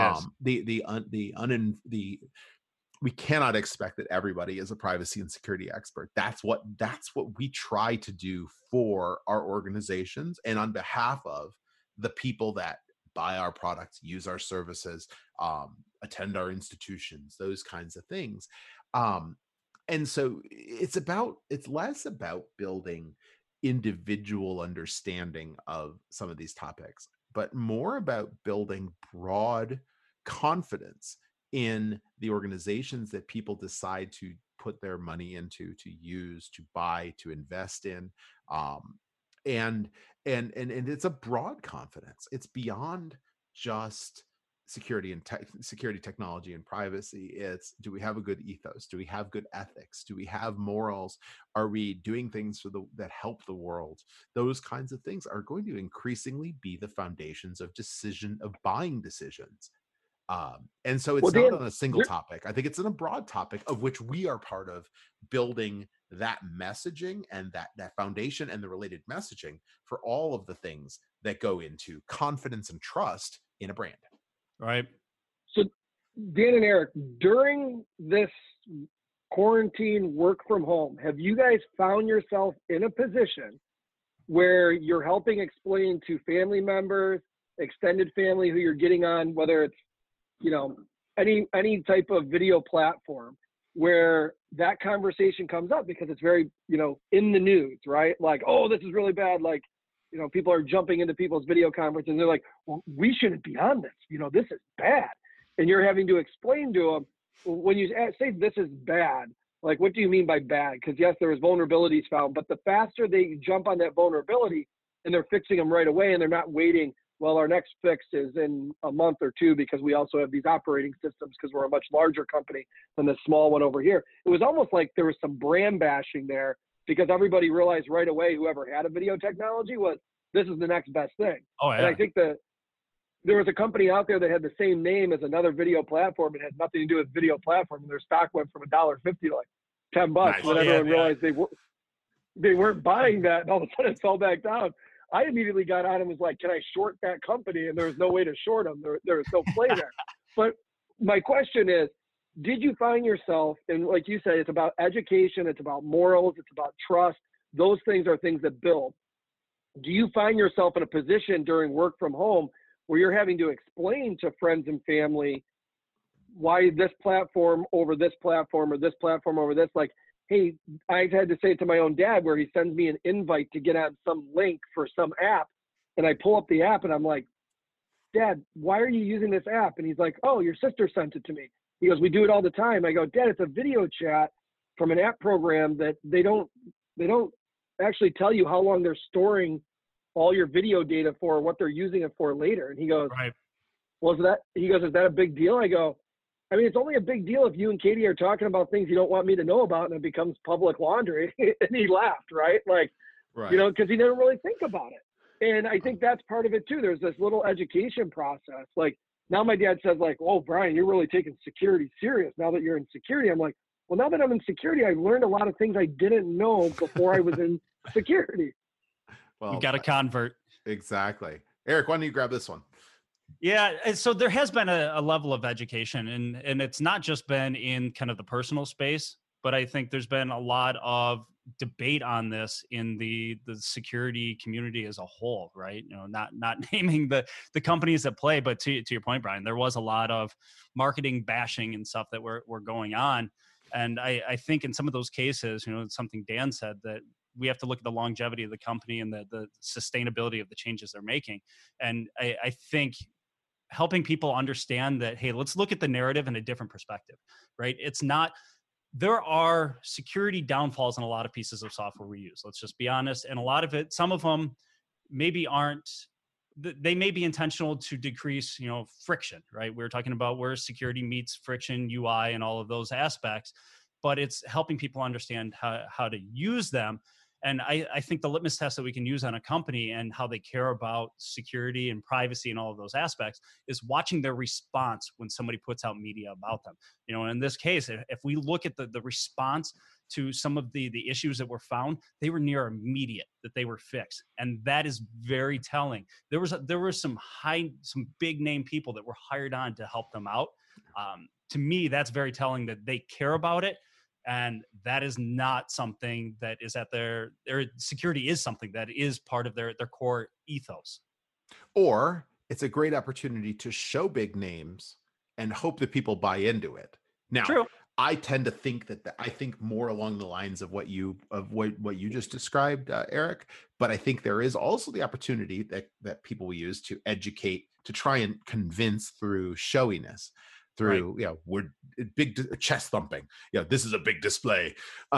It is. We cannot expect that everybody is a privacy and security expert. That's what we try to do for our organizations and on behalf of the people that buy our products, use our services, attend our institutions, those kinds of things. And so it's less about building individual understanding of some of these topics, but more about building broad confidence in the organizations that people decide to put their money into, to use, to buy, to invest in. And it's a broad confidence. It's beyond just security and security, technology, and privacy. It's, do we have a good ethos? Do we have good ethics? Do we have morals? Are we doing things that help the world? Those kinds of things are going to increasingly be the foundations of buying decisions. And so it's not on a single topic. I think it's in a broad topic of which we are part of building that messaging and that foundation and the related messaging for all of the things that go into confidence and trust in a brand. Right. So Dan and Eric, during this quarantine work from home, have you guys found yourself in a position where you're helping explain to family members, extended family who you're getting on, whether it's any type of video platform, where that conversation comes up because it's very, in the news, right? Like, oh, this is really bad. Like, people are jumping into people's video conferences and they're like, well, we shouldn't be on this. This is bad. And you're having to explain to them, when you say this is bad, like, what do you mean by bad? Because yes, there was vulnerabilities found, but the faster they jump on that vulnerability and they're fixing them right away and they're not waiting, well, our next fix is in a month or two because we also have these operating systems because we're a much larger company than the small one over here. It was almost like there was some brand bashing there because everybody realized right away, whoever had a video technology, was this is the next best thing. Oh, yeah. And I think that there was a company out there that had the same name as another video platform. It had nothing to do with video platform, and their stock went from $1.50 to like $10. Nice. When everyone realized they weren't buying that, and all of a sudden it fell back down. I immediately got on and was like, can I short that company? And there was no way to short them. There was no play there. But my question is, did you find yourself, and like you said, it's about education, it's about morals, it's about trust. Those things are things that build. Do you find yourself in a position during work from home where you're having to explain to friends and family why this platform over this platform or this platform over this? Like, hey, I've had to say it to my own dad where he sends me an invite to get on some link for some app. And I pull up the app and I'm like, Dad, why are you using this app? And he's like, oh, your sister sent it to me. He goes, we do it all the time. I go, Dad, it's a video chat from an app program that they don't actually tell you how long they're storing all your video data for, what they're using it for later. And he goes, Right. well, is that a big deal? I go, I mean, it's only a big deal if you and Katie are talking about things you don't want me to know about and it becomes public laundry. And he laughed, right? Like, Right. you know, because he didn't really think about it. And I think that's part of it too. There's this little education process. Like now my dad says like, oh, Brian, you're really taking security serious now that you're in security. I'm like, well, now that I'm in security, I've learned a lot of things I didn't know before I was in security. Well, You got to convert. Exactly. Eric, why don't you grab this one? Yeah, and so there has been a level of education, and it's not just been in kind of the personal space, but I think there's been a lot of debate on this in the security community as a whole, right? You know, not naming the companies that play, but to your point, Brian, there was a lot of marketing bashing and stuff that were going on, and I think in some of those cases, you know, it's something Dan said, that we have to look at the longevity of the company and the sustainability of the changes they're making, and I think helping people understand that, hey, let's look at the narrative in a different perspective, right? It's not, there are security downfalls in a lot of pieces of software we use. Let's just be honest. And a lot of it, some of them maybe aren't, they may be intentional to decrease, you know, friction, right? We were talking about where security meets friction, UI, and all of those aspects, but it's helping people understand how to use them. And I think the litmus test that we can use on a company and how they care about security and privacy and all of those aspects is watching their response when somebody puts out media about them. You know, in this case, if we look at the response to some of the issues that were found, they were near immediate that they were fixed. And that is very telling. There was some big name people that were hired on to help them out. To me, that's very telling that they care about it. And that is not something that is at their security is something that is part of their core ethos. Or it's a great opportunity to show big names and hope that people buy into it. Now, True. I tend to think that I think more along the lines of what you just described, Eric. But I think there is also the opportunity that people will use to educate, to try and convince through showiness. Through, right. We're big chest thumping. This is a big display.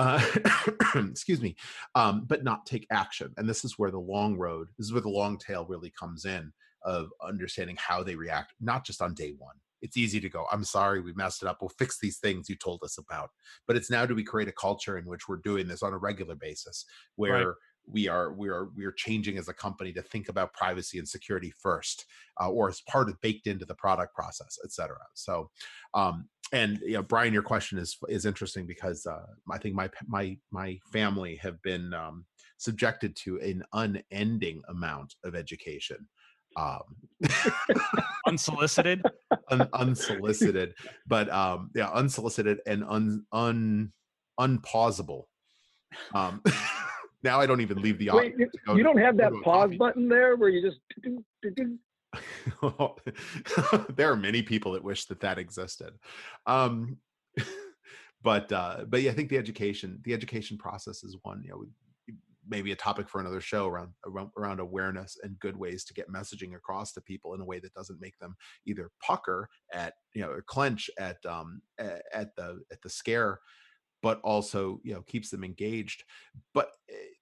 Excuse me, but not take action. And this is where the long tail really comes in, of understanding how they react, not just on day one. It's easy to go, I'm sorry, we messed it up. We'll fix these things you told us about. But it's now, do we create a culture in which we're doing this on a regular basis, where right. We are changing as a company to think about privacy and security first, or as part of baked into the product process, et cetera. So, and Brian, your question is interesting, because I think my family have been subjected to an unending amount of education, unsolicited, unsolicited, but unsolicited and unpausable. Now I don't even leave the office. Wait, you don't have that pause button there where you just. There are many people that wish that existed. But yeah, I think the education process is one, maybe a topic for another show around awareness and good ways to get messaging across to people in a way that doesn't make them either pucker at, or clench at the scare, but also, keeps them engaged. But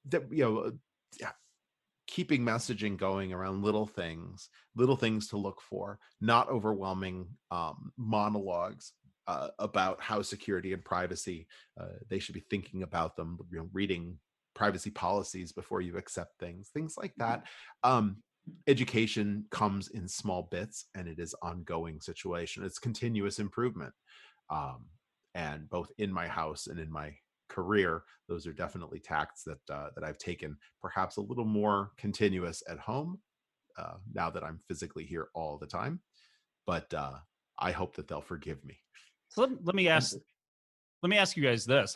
keeping messaging going around little things to look for, not overwhelming monologues about how security and privacy, they should be thinking about them, reading privacy policies before you accept things like that. Education comes in small bits, and it is ongoing situation. It's continuous improvement. And both in my house and in my career, those are definitely tacts that I've taken, perhaps a little more continuous at home, now that I'm physically here all the time. But I hope that they'll forgive me. So let me ask you guys this,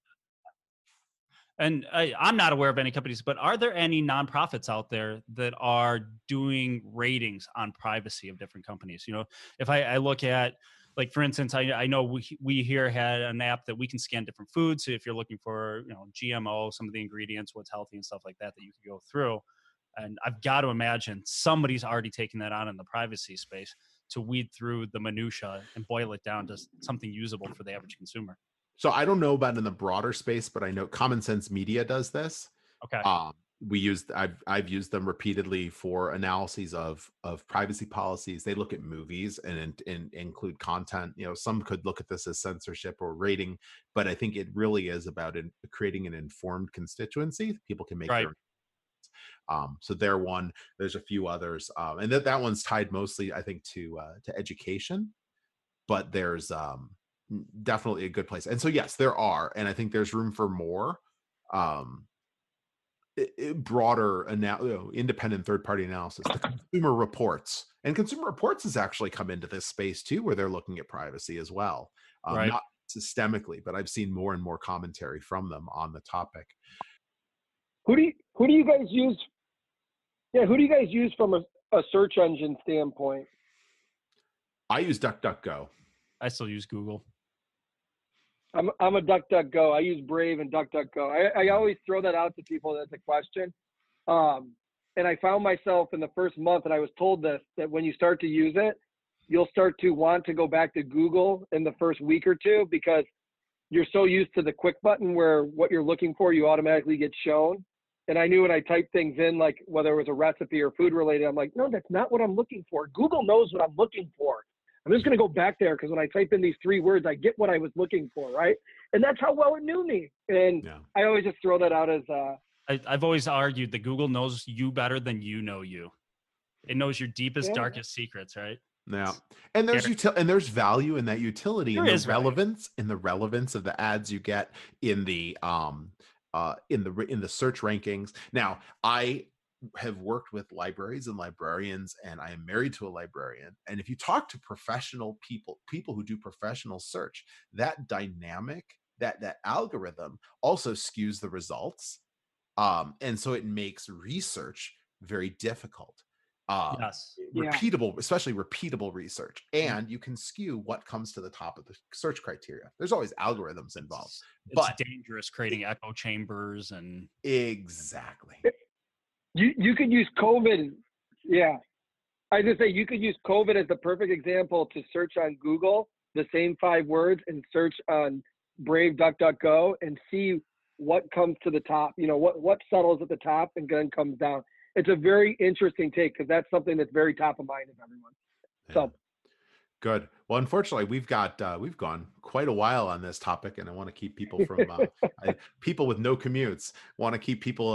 and I'm not aware of any companies, but are there any nonprofits out there that are doing ratings on privacy of different companies? If I look at, like, for instance, I know we here had an app that we can scan different foods. So if you're looking for, GMO, some of the ingredients, what's healthy and stuff like that you can go through. And I've got to imagine somebody's already taken that on in the privacy space to weed through the minutia and boil it down to something usable for the average consumer. So I don't know about in the broader space, but I know Common Sense Media does this. Okay. I've used them repeatedly for analyses of privacy policies. They look at movies and include content. Some could look at this as censorship or rating, but I think it really is about creating an informed constituency. People can make Right. their so they're one. There's a few others, and that one's tied mostly, I think, to education. But there's definitely a good place, and so yes, there are, and I think there's room for more. Broader independent third-party analysis. The Consumer Reports has actually come into this space too, where they're looking at privacy as well, Right. not systemically, but I've seen more and more commentary from them on the topic. Who do you guys use? Yeah, who do you guys use from a search engine standpoint? I use DuckDuckGo. I still use Google. I'm a DuckDuckGo. I use Brave and DuckDuckGo. I always throw that out to people. That's a question. And I found myself in the first month, and I was told this, that when you start to use it, you'll start to want to go back to Google in the first week or two, because you're so used to the quick button where what you're looking for, you automatically get shown. And I knew when I typed things in, like whether it was a recipe or food related, I'm like, no, that's not what I'm looking for. Google knows what I'm looking for. I'm just going to go back there because when I type in these 3 words, I get what I was looking for, right? And that's how well it knew me. And I always just throw that out as I've always argued that Google knows you better than you know you. It knows your deepest, darkest secrets, right? Yeah, and there's value in that utility, and the relevance of the ads you get in the search rankings. Now, I have worked with libraries and librarians, and I am married to a librarian. And if you talk to professional people who do professional search, that dynamic, that algorithm also skews the results. And so it makes research very difficult. Especially repeatable research. And you can skew what comes to the top of the search criteria. There's always algorithms involved. It's dangerous creating echo chambers and exactly. You could use COVID. Yeah. I was going to say, you could use COVID as the perfect example to search on Google, the same 5 words, and search on Brave, DuckDuckGo, and see what comes to the top, what settles at the top and then comes down. It's a very interesting take, because that's something that's very top of mind of everyone. So good. Well, unfortunately, we've gone quite a while on this topic, and I want to keep people from people with no commutes. Want to keep people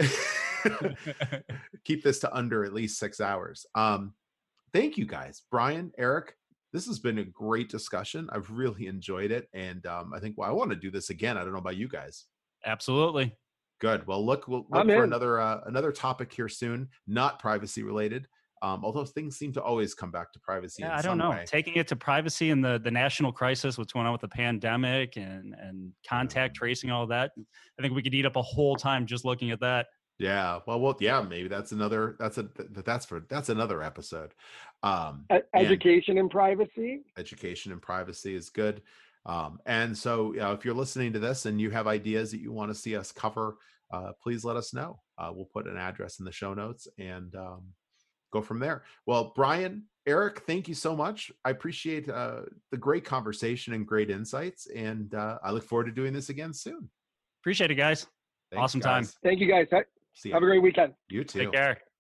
keep this to under at least 6 hours. Thank you guys, Brian, Eric. This has been a great discussion. I've really enjoyed it, and I think I want to do this again. I don't know about you guys. Absolutely. Good. Well, we'll look for another topic here soon, not privacy related. Although things seem to always come back to privacy. Yeah, I don't know. Taking it to privacy and the national crisis, what's going on with the pandemic and contact tracing, all that. I think we could eat up a whole time just looking at that. Yeah. Well, yeah. Maybe that's another episode. Education and privacy. Education and privacy is good. And so if you're listening to this and you have ideas that you want to see us cover, please let us know. We'll put an address in the show notes and go from there. Well, Brian, Eric, thank you so much. I appreciate the great conversation and great insights. And I look forward to doing this again soon. Appreciate it, guys. Thanks, awesome guys. time. Thank you, guys. See ya. Have a great weekend. You too. Take care.